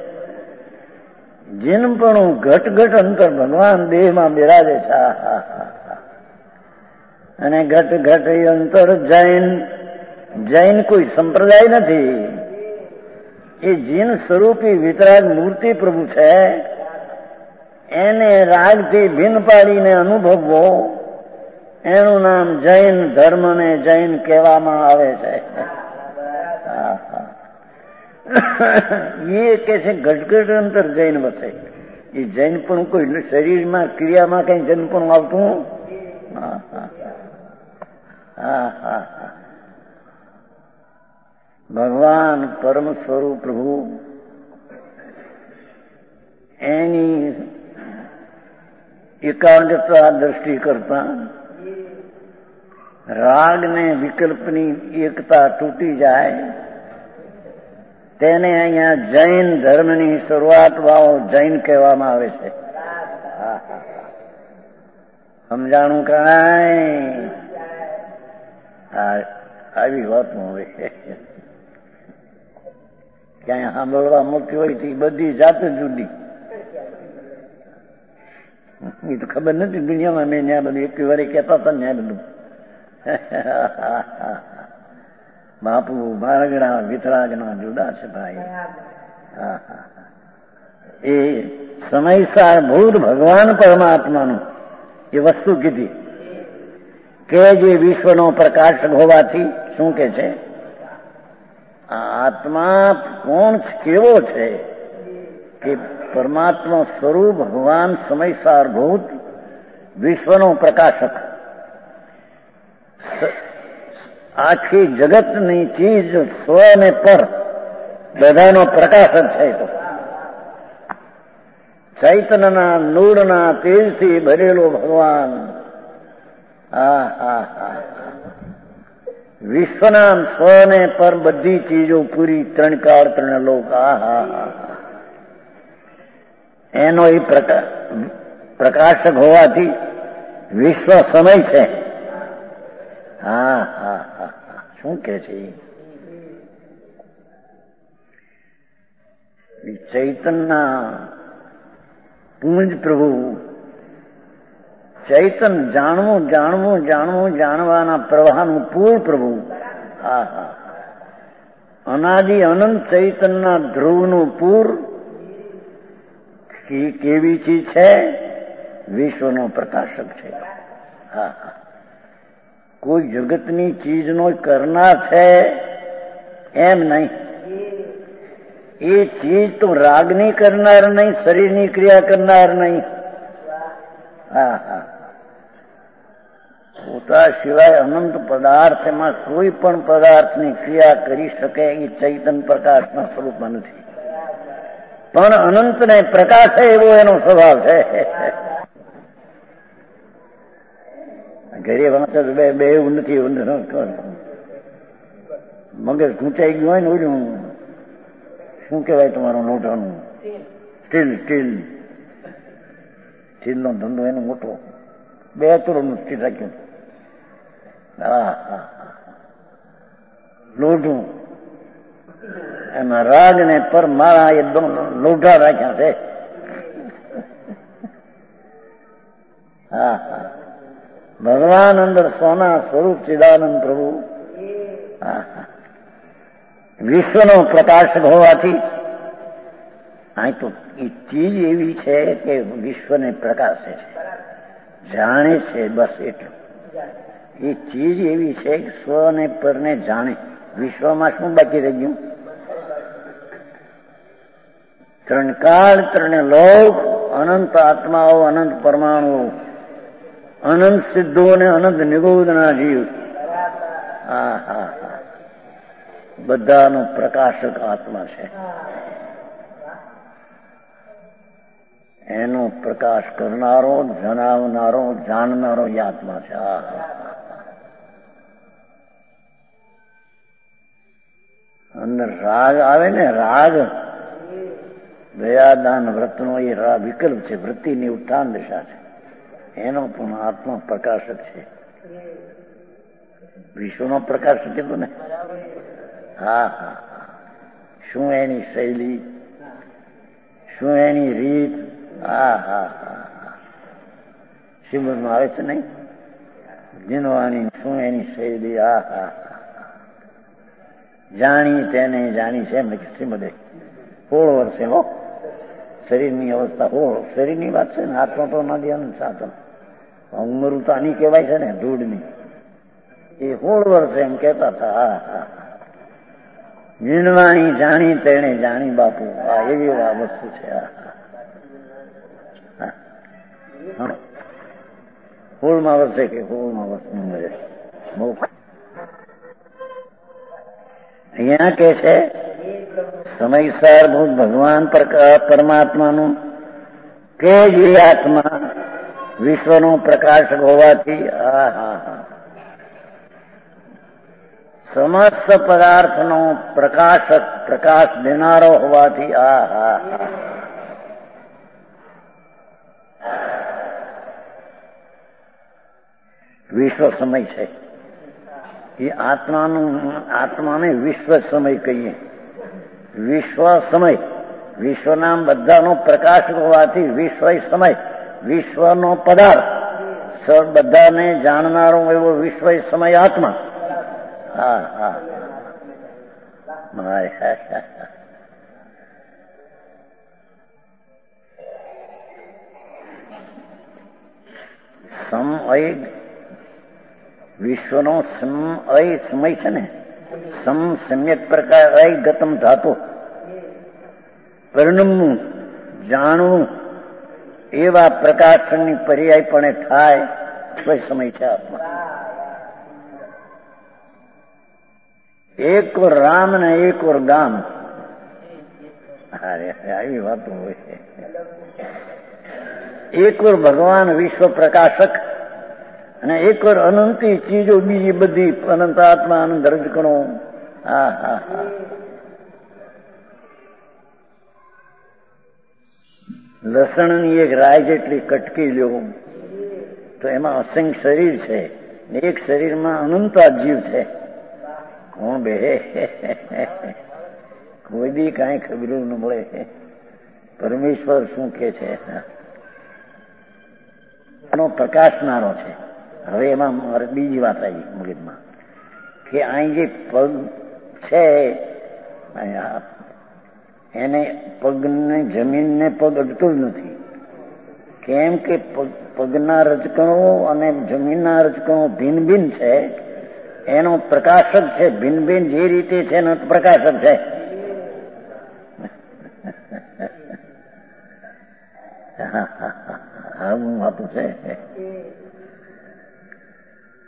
જીનપણું ઘટ ઘટ અંતર ભગવાન દેહમાં બિરાજે છે. અને ઘટ ઘટ અંતર જૈન. જૈન કોઈ સંપ્રદાય નથી, એ જીન સ્વરૂપી વિતરાગ મૂર્તિ પ્રભુ છે. એને રાગથી ભિન્ન પાડીને અનુભવવો, એનું નામ જૈન ધર્મ ને જૈન કહેવામાં આવે છે. એ કે છે ઘટઘટ અંતર જૈન વસે. એ જૈન પણ કોઈ શરીરમાં ક્રિયામાં કઈ જૈન પણ આવતું. ભગવાન પરમ સ્વરૂપ પ્રભુ એની એકાગ્રતા દ્રષ્ટિ કરતા રાગ ને વિકલ્પની એકતા તૂટી જાય. તેને અહીંયા જૈન ધર્મની શરૂઆત વાળો જૈન કહેવામાં આવે છે. સમજાણું કાંઈ? આવી વાત હોય ક્યાંય સાંભળવા મળતી હોય તો બધી જાત જુદી. એ તો ખબર નથી દુનિયામાં. મેં ત્યાં બધું એક વાર કહેતા હતા ને બધું બાપુ બારગડા વિતરાગના જુદા છે ભાઈ. એ સમયસાર ભૂત ભગવાન પરમાત્માનું એ વસ્તુ કીધી કે જે વિશ્વનો પ્રકાશક હોવાથી શું કે છે આત્મા કોણ કેવો છે કે પરમાત્મા સ્વરૂપ ભગવાન સમયસાર ભૂત વિશ્વનો પ્રકાશક, આખી જગતની ચીજ સ્વ ને પર બધાનો પ્રકાશક છે. તો ચૈતન્યના નૂરના તેજથી ભરેલો ભગવાન વિશ્વના સ્વ ને પર બધી ચીજો પૂરી, ત્રણ કાળ ત્રણ લોક. એનો એ પ્રકાશક હોવાથી વિશ્વ સમય છે. શું કે છે ચૈતનના પૂંજ પ્રભુ. ચૈતન જાણવું જાણવું જાણવું જાણવાના પ્રવાહનું પૂર પ્રભુ. અનાદિ અનંત ચૈતનના ધ્રુવનું પૂર કેવી ચીજ છે? વિશ્વનો પ્રકાશક છે. કોઈ જગતની ચીજનો કરનાર છે એમ નહીં. એ ચીજ તો રાગની કરનાર નહીં, શરીરની ક્રિયા કરનાર નહીં. પોતા સિવાય અનંત પદાર્થ, એમાં કોઈ પણ પદાર્થની ક્રિયા કરી શકે એ ચૈતન પ્રકાશના સ્વરૂપમાં નથી. પણ અનંતને પ્રકાશે એવો એનો સ્વભાવ છે. ઘરે વાંચે બે એવું નથી. મગજ ખૂંચાઈ ગયું હોય ને, ઓલું શું કહેવાય તમારું લોઢાનું સ્ટીલનો ધંધો એનો મોટો 2 તોલનું સ્ટીલ રાખ્યું. લોઢું એમાં રાગ ને પર માળા એ લોઢા રાખ્યા છે. ભગવાન અંદર સોના સ્વરૂપ ચિદાનંદ પ્રભુ વિશ્વનો પ્રકાશક હોવાથી અહીં તો એ ચીજ એવી છે કે વિશ્વને પ્રકાશે છે, જાણે છે. બસ એટલું. એ ચીજ એવી છે કે સ્વને પરને જાણે. વિશ્વમાં શું બાકી રહી ગયું? 3 કાળ 3 લોક, અનંત આત્માઓ, અનંત પરમાણુઓ, અનંત સિદ્ધો અને અનંત નિગોદના જીવ. બધાનો પ્રકાશક આત્મા છે. એનો પ્રકાશ કરનારો, જણાવનારો, જાણનારો એ આત્મા છે. અંદર રાગ આવે ને, રાગ દયાદાન વ્રતનો એ વિકલ્પ છે, વૃત્તિની ઉત્થાન દિશા છે. એનો પણ આત્મા પ્રકાશક છે. વિશ્વનો પ્રકાશક કીધું ને. શું એની શૈલી, શું એની રીત. શ્રીમદમાં આવે છે નહીં, જીનવાની શું એની શૈલી. જાણી તેને જાણી છે એમ શ્રીમદે. 16 વર્ષે હો શરીરની અવસ્થા. શરીરની વાત છે ને, આત્મા તો નથી અનંત સાધન. ઉંમર તો આની કહેવાય છે ને, ધૂળની. એ 16 વર્ષે એમ કહેતા હતા. જીનવાણી જાણી તેને જાણી બાપુ. એવી વસ્તુ છે. 16મા વર્ષે કે 16મા વર્ષની ઉંમરે. અહીંયા કે છે સમયસર ભગવાન પરમાત્માનું કે જે આત્મા વિશ્વનો પ્રકાશક હોવાથી સમસ્ત પદાર્થનો પ્રકાશ દેનારો હોવાથી વિશ્વ સમય છે. એ આત્માને વિશ્વ સમય કહીએ. વિશ્વ સમય, વિશ્વના બધાનો પ્રકાશક હોવાથી વિશ્વ સમય, વિશ્વનો પદાર્થ, બધાને જાણનારો એવો વિશ્વ સમય આત્મા. વિશ્વનો સમય છે ને, સમ્યક પ્રકાર ગતમ ધાતુ, પરિણમવું, જાણવું, એવા પ્રકાશની પર્યાયપણે થાય તો સમય છે આત્મા. એક ઓર રામ ને એક ઓર ગામ. આવી વાતો હોય. એક ઓર ભગવાન વિશ્વ પ્રકાશક અને એક ઓર અનંતી ચીજો બીજી બધી, અનંત આત્મા, અનંત રજકણો. લસણની એક રાય જેટલી કટકી લ્યો તો એમાં અસંખ્ય શરીર છે, એક શરીરમાં અનંતા જીવ છે. કોણ બે? કોઈ દી કાંઈ ખબર ન મળે. પરમેશ્વર શું કે છે એનો પ્રકાશનારો છે. હવે એમાં મારે બીજી વાત આવી મગજમાં કે અહીં જે પગ છે એને પગને, જમીનને પગ અડતો જ નથી. કેમ કે પગના રજકણો અને જમીનના રજકણો ભિન્ન ભિન્ન છે. એનો પ્રકાશક છે. ભિન્ન ભિન્ન જે રીતે છે એનો પ્રકાશક છે. આવું વાતું છે.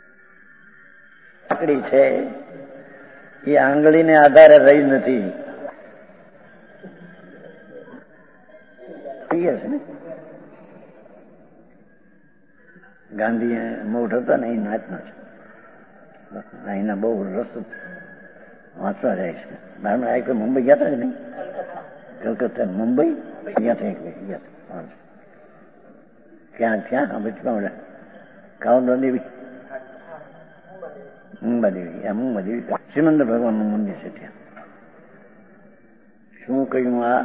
લાકડી છે એ આંગળીને આધારે રહી નથી. ગાંધી મોઢ હતા ને એ નાચનો છે. અહીંના બહુ રસ વાંચવા જાય છે. મારું આ મુંબઈ ગયા હતા જ નહીં, કલકત્તા મુંબઈ ગયા હતા. ક્યાં ક્યાં બચપણ કાવડા દેવી મુંબાદેવી સિમંદર ભગવાનનું મંદિર છે ત્યાં. શું કહ્યું? આ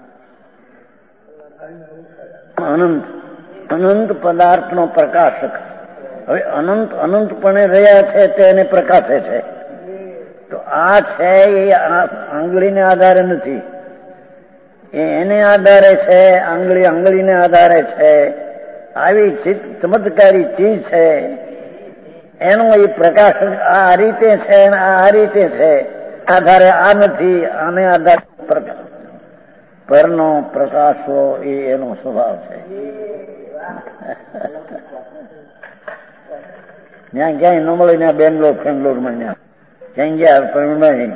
અનંત અનંત પદાર્થનો પ્રકાશક. હવે અનંત અનંતપણે રહ્યા છે તેને પ્રકાશે છે. તો આ છે એ આંગળીને આધારે નથી, એને આધારે છે. આંગળીને આધારે છે. આવી ચમત્કારી ચીજ છે, એનો એ પ્રકાશ આ રીતે છે, આ રીતે છે. આધારે આ નથી, આને આધારે પરનો પ્રકાશો એ એનો સ્વભાવ છે. ત્યાં ક્યાંય ન મળે ત્યાં બેંગ્લોર ફેંગ્લોરમાં ત્યાં ગયા પણ નહીં.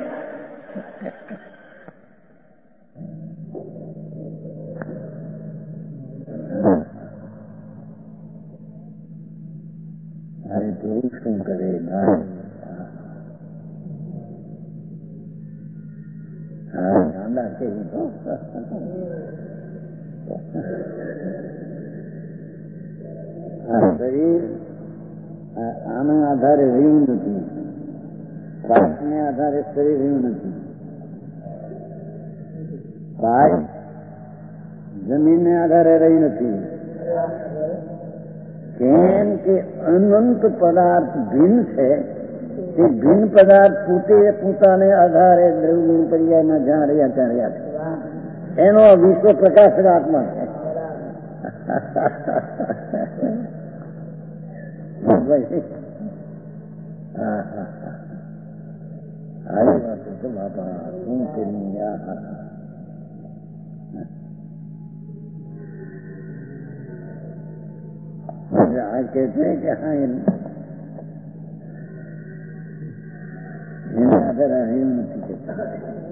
શું કરે શરીર આના આધારે રહ્યું નથી, પાકને આધારે શરીર રહ્યું નથી. પાક જમીનને આધારે રહી નથી. કેમ કે અનંત પદાર્થ ભિન્ન છે. તે ભિન્ન પદાર્થ પોતાને આધારે દ્રવ્ય પર્યાયના જ્યાં રહ્યા ત્યાં રહ્યા છે. એનો વિશ્વ પ્રકાશક આત્મા છે. આવી વાત છે બાપા. શું કરી આ કે છે કે હા એના આધારે રહ્યું નથી કેતા.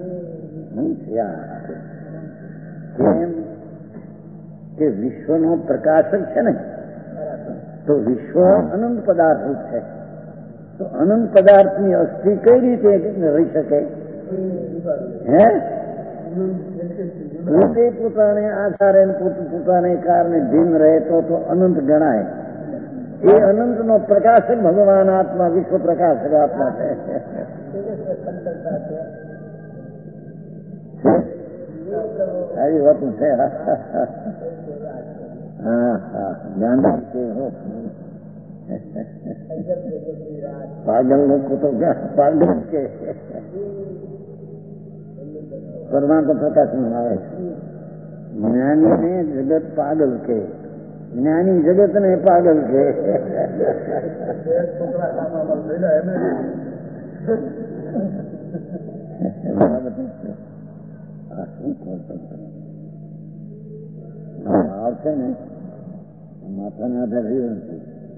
કેમ કે વિશ્વનો પ્રકાશક છે ને, તો વિશ્વ અનંત પદાર્થ છે. તો અનંત પદાર્થની અસ્થિ કઈ રીતે રહી શકે? હે પોતે પોતાને આધારે પોતાને કારણે ભિન્ન રહે તો અનંત ગણાય. એ અનંતનો પ્રકાશક ભગવાન આત્મા, વિશ્વ પ્રકાશક આત્મા છે. આવી વાતું છે. હા હા ગાંધી પાગલ લોકો તો પાગલ કે પરમાત્મા પ્રકાશમાં આવે છે. જ્ઞાનીને જગત પાગલ કે, જ્ઞાની જગત ને પાગલ કે. ભાવ છે ને માથાના આધારે રહ્યું નથી.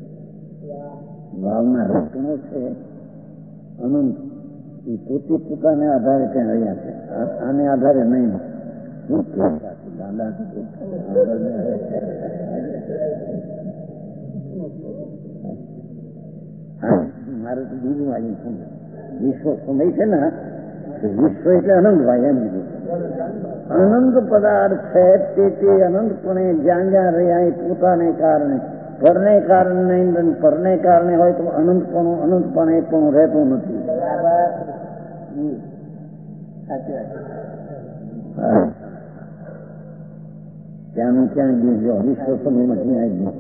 ભાવના રચનો છે અનંત, એ પોતે પોતાને આધારે ત્યાં રહ્યા છે. આને આધારે નહીં. શું દાદા મારે તો બીજું આવી શું વિશ્વ સમય છે ને, વિશ્વ એટલે અનંતભાઈ એમ કીધું. અનંત પદાર્થ છે તે અનંતપણે જ્યાં જ્યાં રહ્યા એ પોતાને કારણે. પરને કારણે નહીં, પરને કારણે હોય તો અનંતપણું અનંતપણે પણ રહેતું નથી. ત્યાંનું ક્યાં ગયું? જો વિશ્વ સમયમાં ક્યાં ગયું?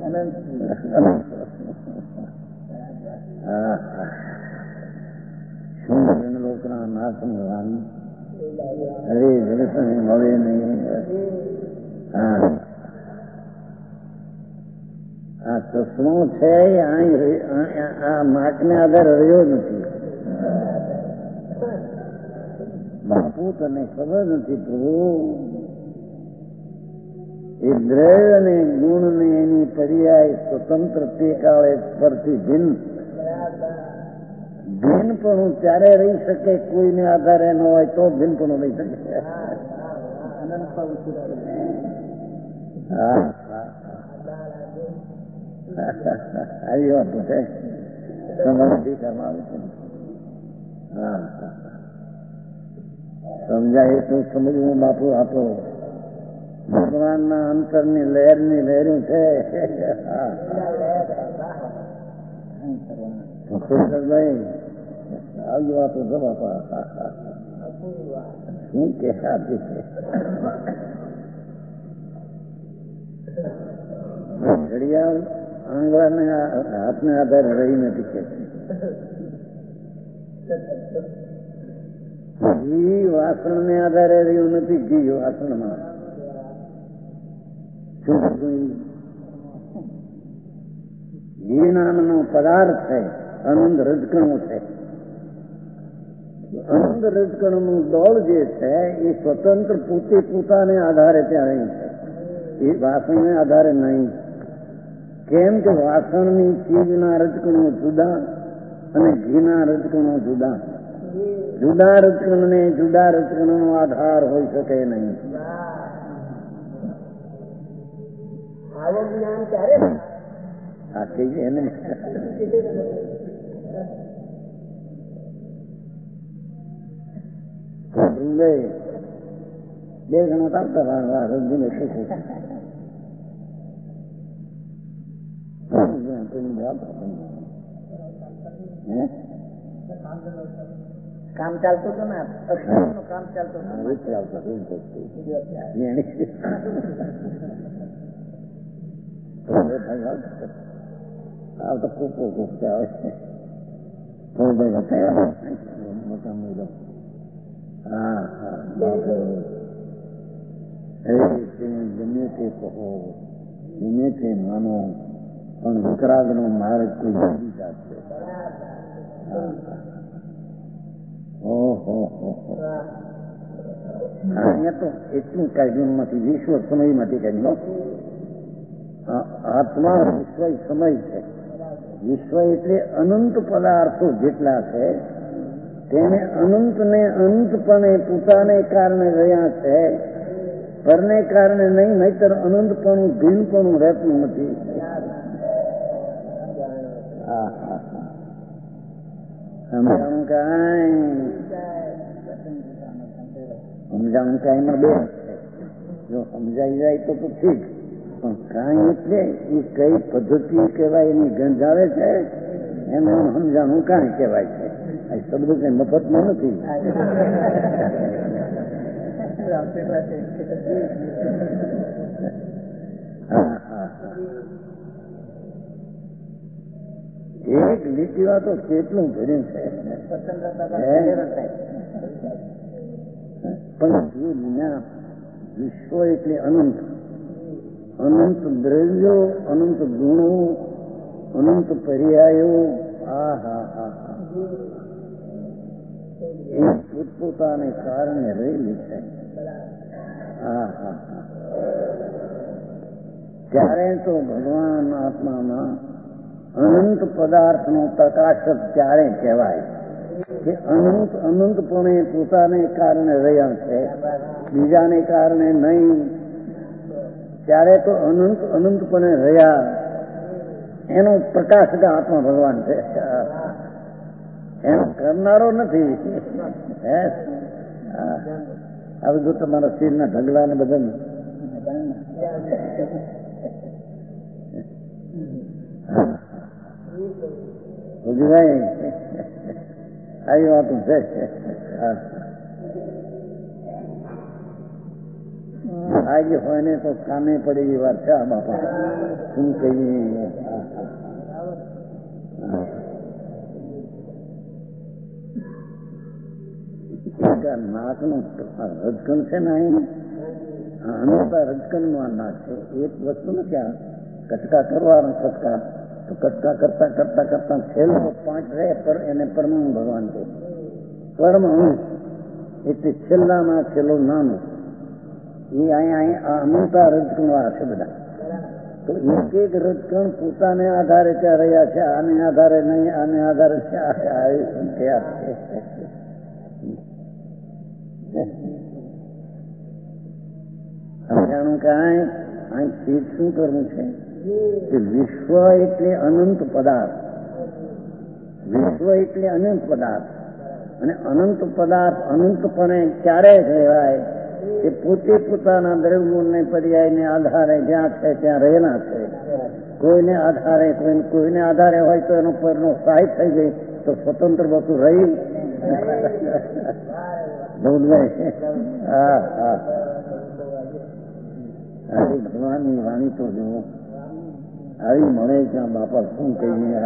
શું લોકના નાશન હરે જગત મળે નહીં. હા આ ચશ્મો છે આ માકને આધારે રહ્યો નથી. બાપુ તને ખબર નથી પ્રભુ, એ દ્રવ્ય અને ગુણ ને એની પર્યાય સ્વતંત્ર તે કાળે પરથી ભિન્ન ભીનપણું ત્યારે રહી શકે કોઈને આધારે ન હોય તો ભીનપણું રહી શકે. હા આવી વાતો છે. હા સમજાય તો સમજવું બાપુ આપો. ભગવાનના અંતરની લહેરની લહેરું છે. ભાઈ આવી વાતો છે બાપા. શું કે સાચી છે. ઘડિયાળ આંગળાને હાથને આધારે રહી નથી કે ઘી વાસણને આધારે રહ્યું નથી. ઘી વાસણમાં ઘી નામનો પદાર્થ છે. અનંત રજકણું છે. અનંત રજકણનું દોડ જે છે એ સ્વતંત્ર પોતે પોતાને આધારે ત્યાં રહ્યું છે. એ વાસણને આધારે નહીં. કેમ કે વાસણની ચીજના રજકણો જુદા અને ઘીના રજકણો જુદા. જુદા રજકણને જુદા રજકણનો આધાર હોઈ શકે નહીં. આવું જ્ઞાન ક્યારે આ કહીએ ને બે જણા ચાલતા રંગીને શીખવું કામ ચાલતું હતું ને કામ ચાલતું આ તો ખૂબ આવે છે. હા હા ગમે તે કહો ગમે તે માનો પણ વિકરાગનો માર્ગ કોઈ જુદી જાત છે. અહીંયા તો એટલું કાઢ્યું નથી. વિશ્વ સમયમાંથી કાઢ્યું. આત્મા વિશ્વ સમય છે. વિશ્વ એટલે અનંત પદાર્થો જેટલા છે તેને અનંતને અનંતપણે પોતાને કારણે રહ્યા છે. પરને કારણે નહીં. નહીતર અનંતપણું ભીનપણું રહેતું નથી. સમજાણું કાંઈ બે જો સમજાઈ જાય તો ઠીક. પણ કાંઈ એટલે એ કઈ પદ્ધતિ કહેવાય એની ગંધ આવે છે. એને સમજાણું કાંઈ કહેવાય છે. આ શબ્દ કઈ મફતમાં નથી. એક લીટીમાં તો કેટલું ભર્યું છે. પણ વિશ્વ એટલે અનંત. અનંત દ્રવ્યો, અનંત ગુણો, અનંત પર્યાયો. એ પોતપોતાને કારણે રહેલી છે. ત્યારે તો ભગવાન આત્મામાં અનંત પદાર્થનો પ્રકાશક ત્યારે કહેવાય કે અનંત અનંતપણે પોતાને કારણે રહ્યા છે, બીજાને કારણે નહીં. ત્યારે તો અનંત અનંતપણે રહ્યા. એનો પ્રકાશક આત્મા ભગવાન છે. એનો કરનારો નથી. આ બધું તમારા શરીરના ઢગલા ને બધા ભાઈ આવી વાતું છે. આજે હોય ને તો કામે પડે એવી વાત છે. આ બાપા શું કહીએ. નાકનું રજકણ છે ને અનુતા રજકણનું આ નાક છે. એક વસ્તુ નથી. આ કટકા કરવાનો કટકા તો કટકા કરતા કરતા કરતા છેલ્લો પાંચ રહે પર એને પરમાણુ ભગવાન છે. પરમાણુ એટલે છેલ્લામાં છેલ્લો નાનો. એ અહીંયા અનુતા રજકણો આ છે બધા. તો એક એક રજકણ પોતાને આધારે ત્યાં રહ્યા છે, આને આધારે નહીં, આને આધારે આવી સંખ્યા છે. સમજાણું કાંઈ અહીં શું કરવું છે કે વિશ્વ એટલે અનંત પદાર્થ, વિશ્વ એટલે અનંત પદાર્થ, અને અનંત પદાર્થ અનંતપણે ક્યારે કહેવાય કે પોતે પોતાના દ્રવ્યોને પર્યાયને આધારે જ્યાં છે ત્યાં રહેલા છે. કોઈને આધારે કોઈને આધારે હોય તો એનો પરનો સહાય થઈ ગઈ તો સ્વતંત્ર બધું રહી. હા હા, આવી ભગવાનની વાણી તો જુઓ, આવી મળે ત્યાં બાપા શું કહીએ.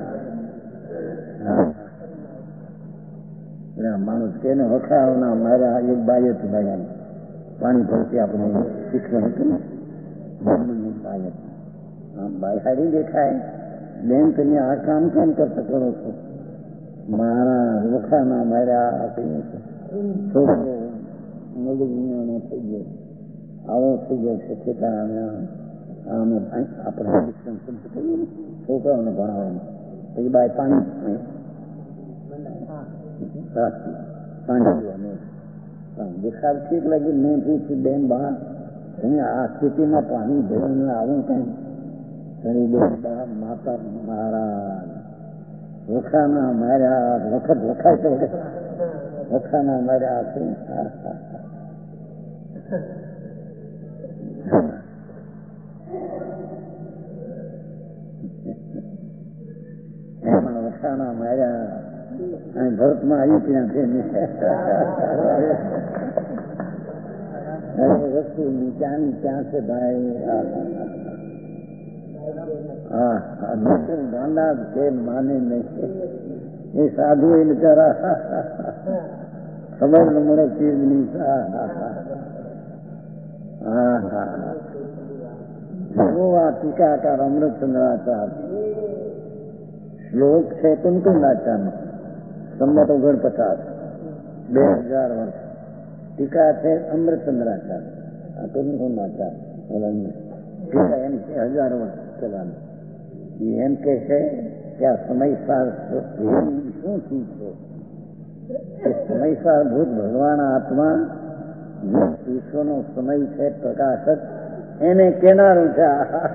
માણસ કેને વખાવના મારા એક બાય જ ભાઈ પાણી ભરતી આપણે શીખવું હતું ને, બાય આમ બાય હારી દેખાય. બેન તમે આ કામ કેમ કરતા કરો છો? મારા વખાના માર્યા છોકરો મગજનો થઈ ગયો, આવો થઈ ગયો છે. અમે આપણે શિક્ષણ શબ્દ કહીએ ને છોકરાઓને ભણાવવાનું, પછી બાય પાણી દેખાવ ઠીક લાગી. મેં પૂછ્યું બેન બા તમે આ સ્થિતિમાં પાણી ભરીને આવું કેમ? બા માતા મહારાજ વખાના માર્યા, વખત વખાય તો વખાના માર્યા છે. એમાં વખાના માર્યા ભરતમાં આવી ત્યાં છે વસ્તુ ક્યાંની ક્યાં છે ભાઈ. ગાંડા છે માને નહીં, એ સાધુ એ બિચારા ખબર ન મળે ચીજની. આ ટીકાકાર અમૃતચંદ્રાચાર્ય શ્લોક છે કુંકુંદાચાર્ય, સંમત 49, 2000 વર્ષ. ટીકા છે અમૃતચંદ્રાચાર્ય, આ કુંકુંદાચાર્ય ટીકા એમ છે 1000 વર્ષ પેલાની. એમ કે છે કે આ સમયસાર શું ચીજ છે? સમયસાર ભૂત ભગવાન આત્મા વિશ્વનો સમય છે, પ્રકાશક એને કેનારું છે.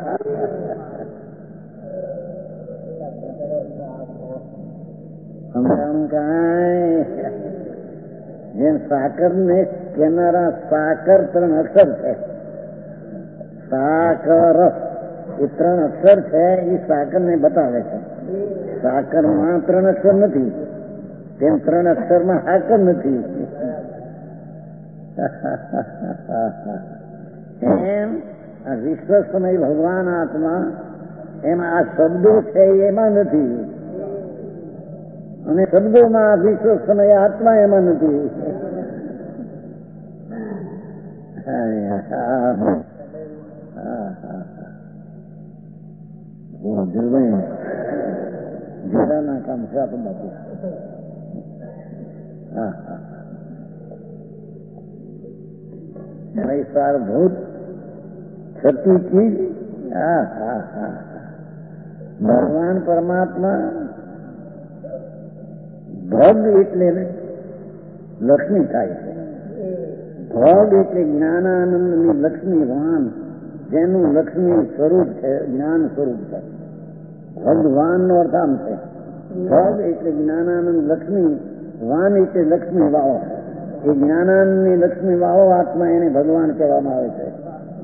સમજાણું કાંઈ? જેમ સાકર ને કેનારા, સાકર 3 અક્ષર છે, સાકર એ 3 અક્ષર છે, એ સાકર ને બતાવે છે. સાકર માં 3 અક્ષર નથી, તેમ 3 અક્ષરમાં સાકર નથી. એમ આ વિશ્વ સમય ભગવાન આત્મા, એમાં આ શબ્દો છે એમાં નથી, અને શબ્દોમાં વિશ્વ સમય આત્મા એમાં નથી. જીરાના કામ છે આપણે બાપુ. સમયસાર ભૂત છતી ચીજ. ભગવાન પરમાત્મા ભગ એટલે લક્ષ્મી થાય છે. ભગ એટલે જ્ઞાનાનંદની લક્ષ્મી, વાન જેનું લક્ષ્મી સ્વરૂપ છે, જ્ઞાન સ્વરૂપ છે. ભગવાન નો અર્થ આમ છે. ભગ એટલે જ્ઞાનાનંદ લક્ષ્મી, વાન એટલે લક્ષ્મી વાવો. એ જ્ઞાનાનંદની લક્ષ્મી વાવો આત્મા, એને ભગવાન કહેવામાં આવે છે.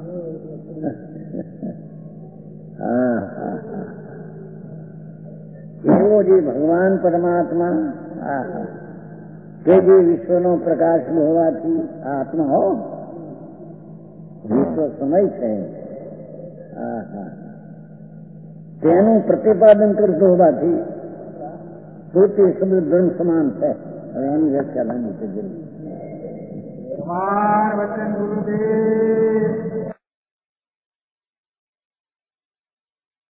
એવો જે ભગવાન પરમાત્મા કે જે વિશ્વનો પ્રકાશ હોવાથી આત્મા હો વિશ્વ સમય છે, તેનું પ્રતિપાદન કરતો હોવાથી પોતે શબ્દ બ્રહ્મ સમાન છે. હવે એની વ્યાખ્યા લાંબી છે. વચન ગુરુદેવ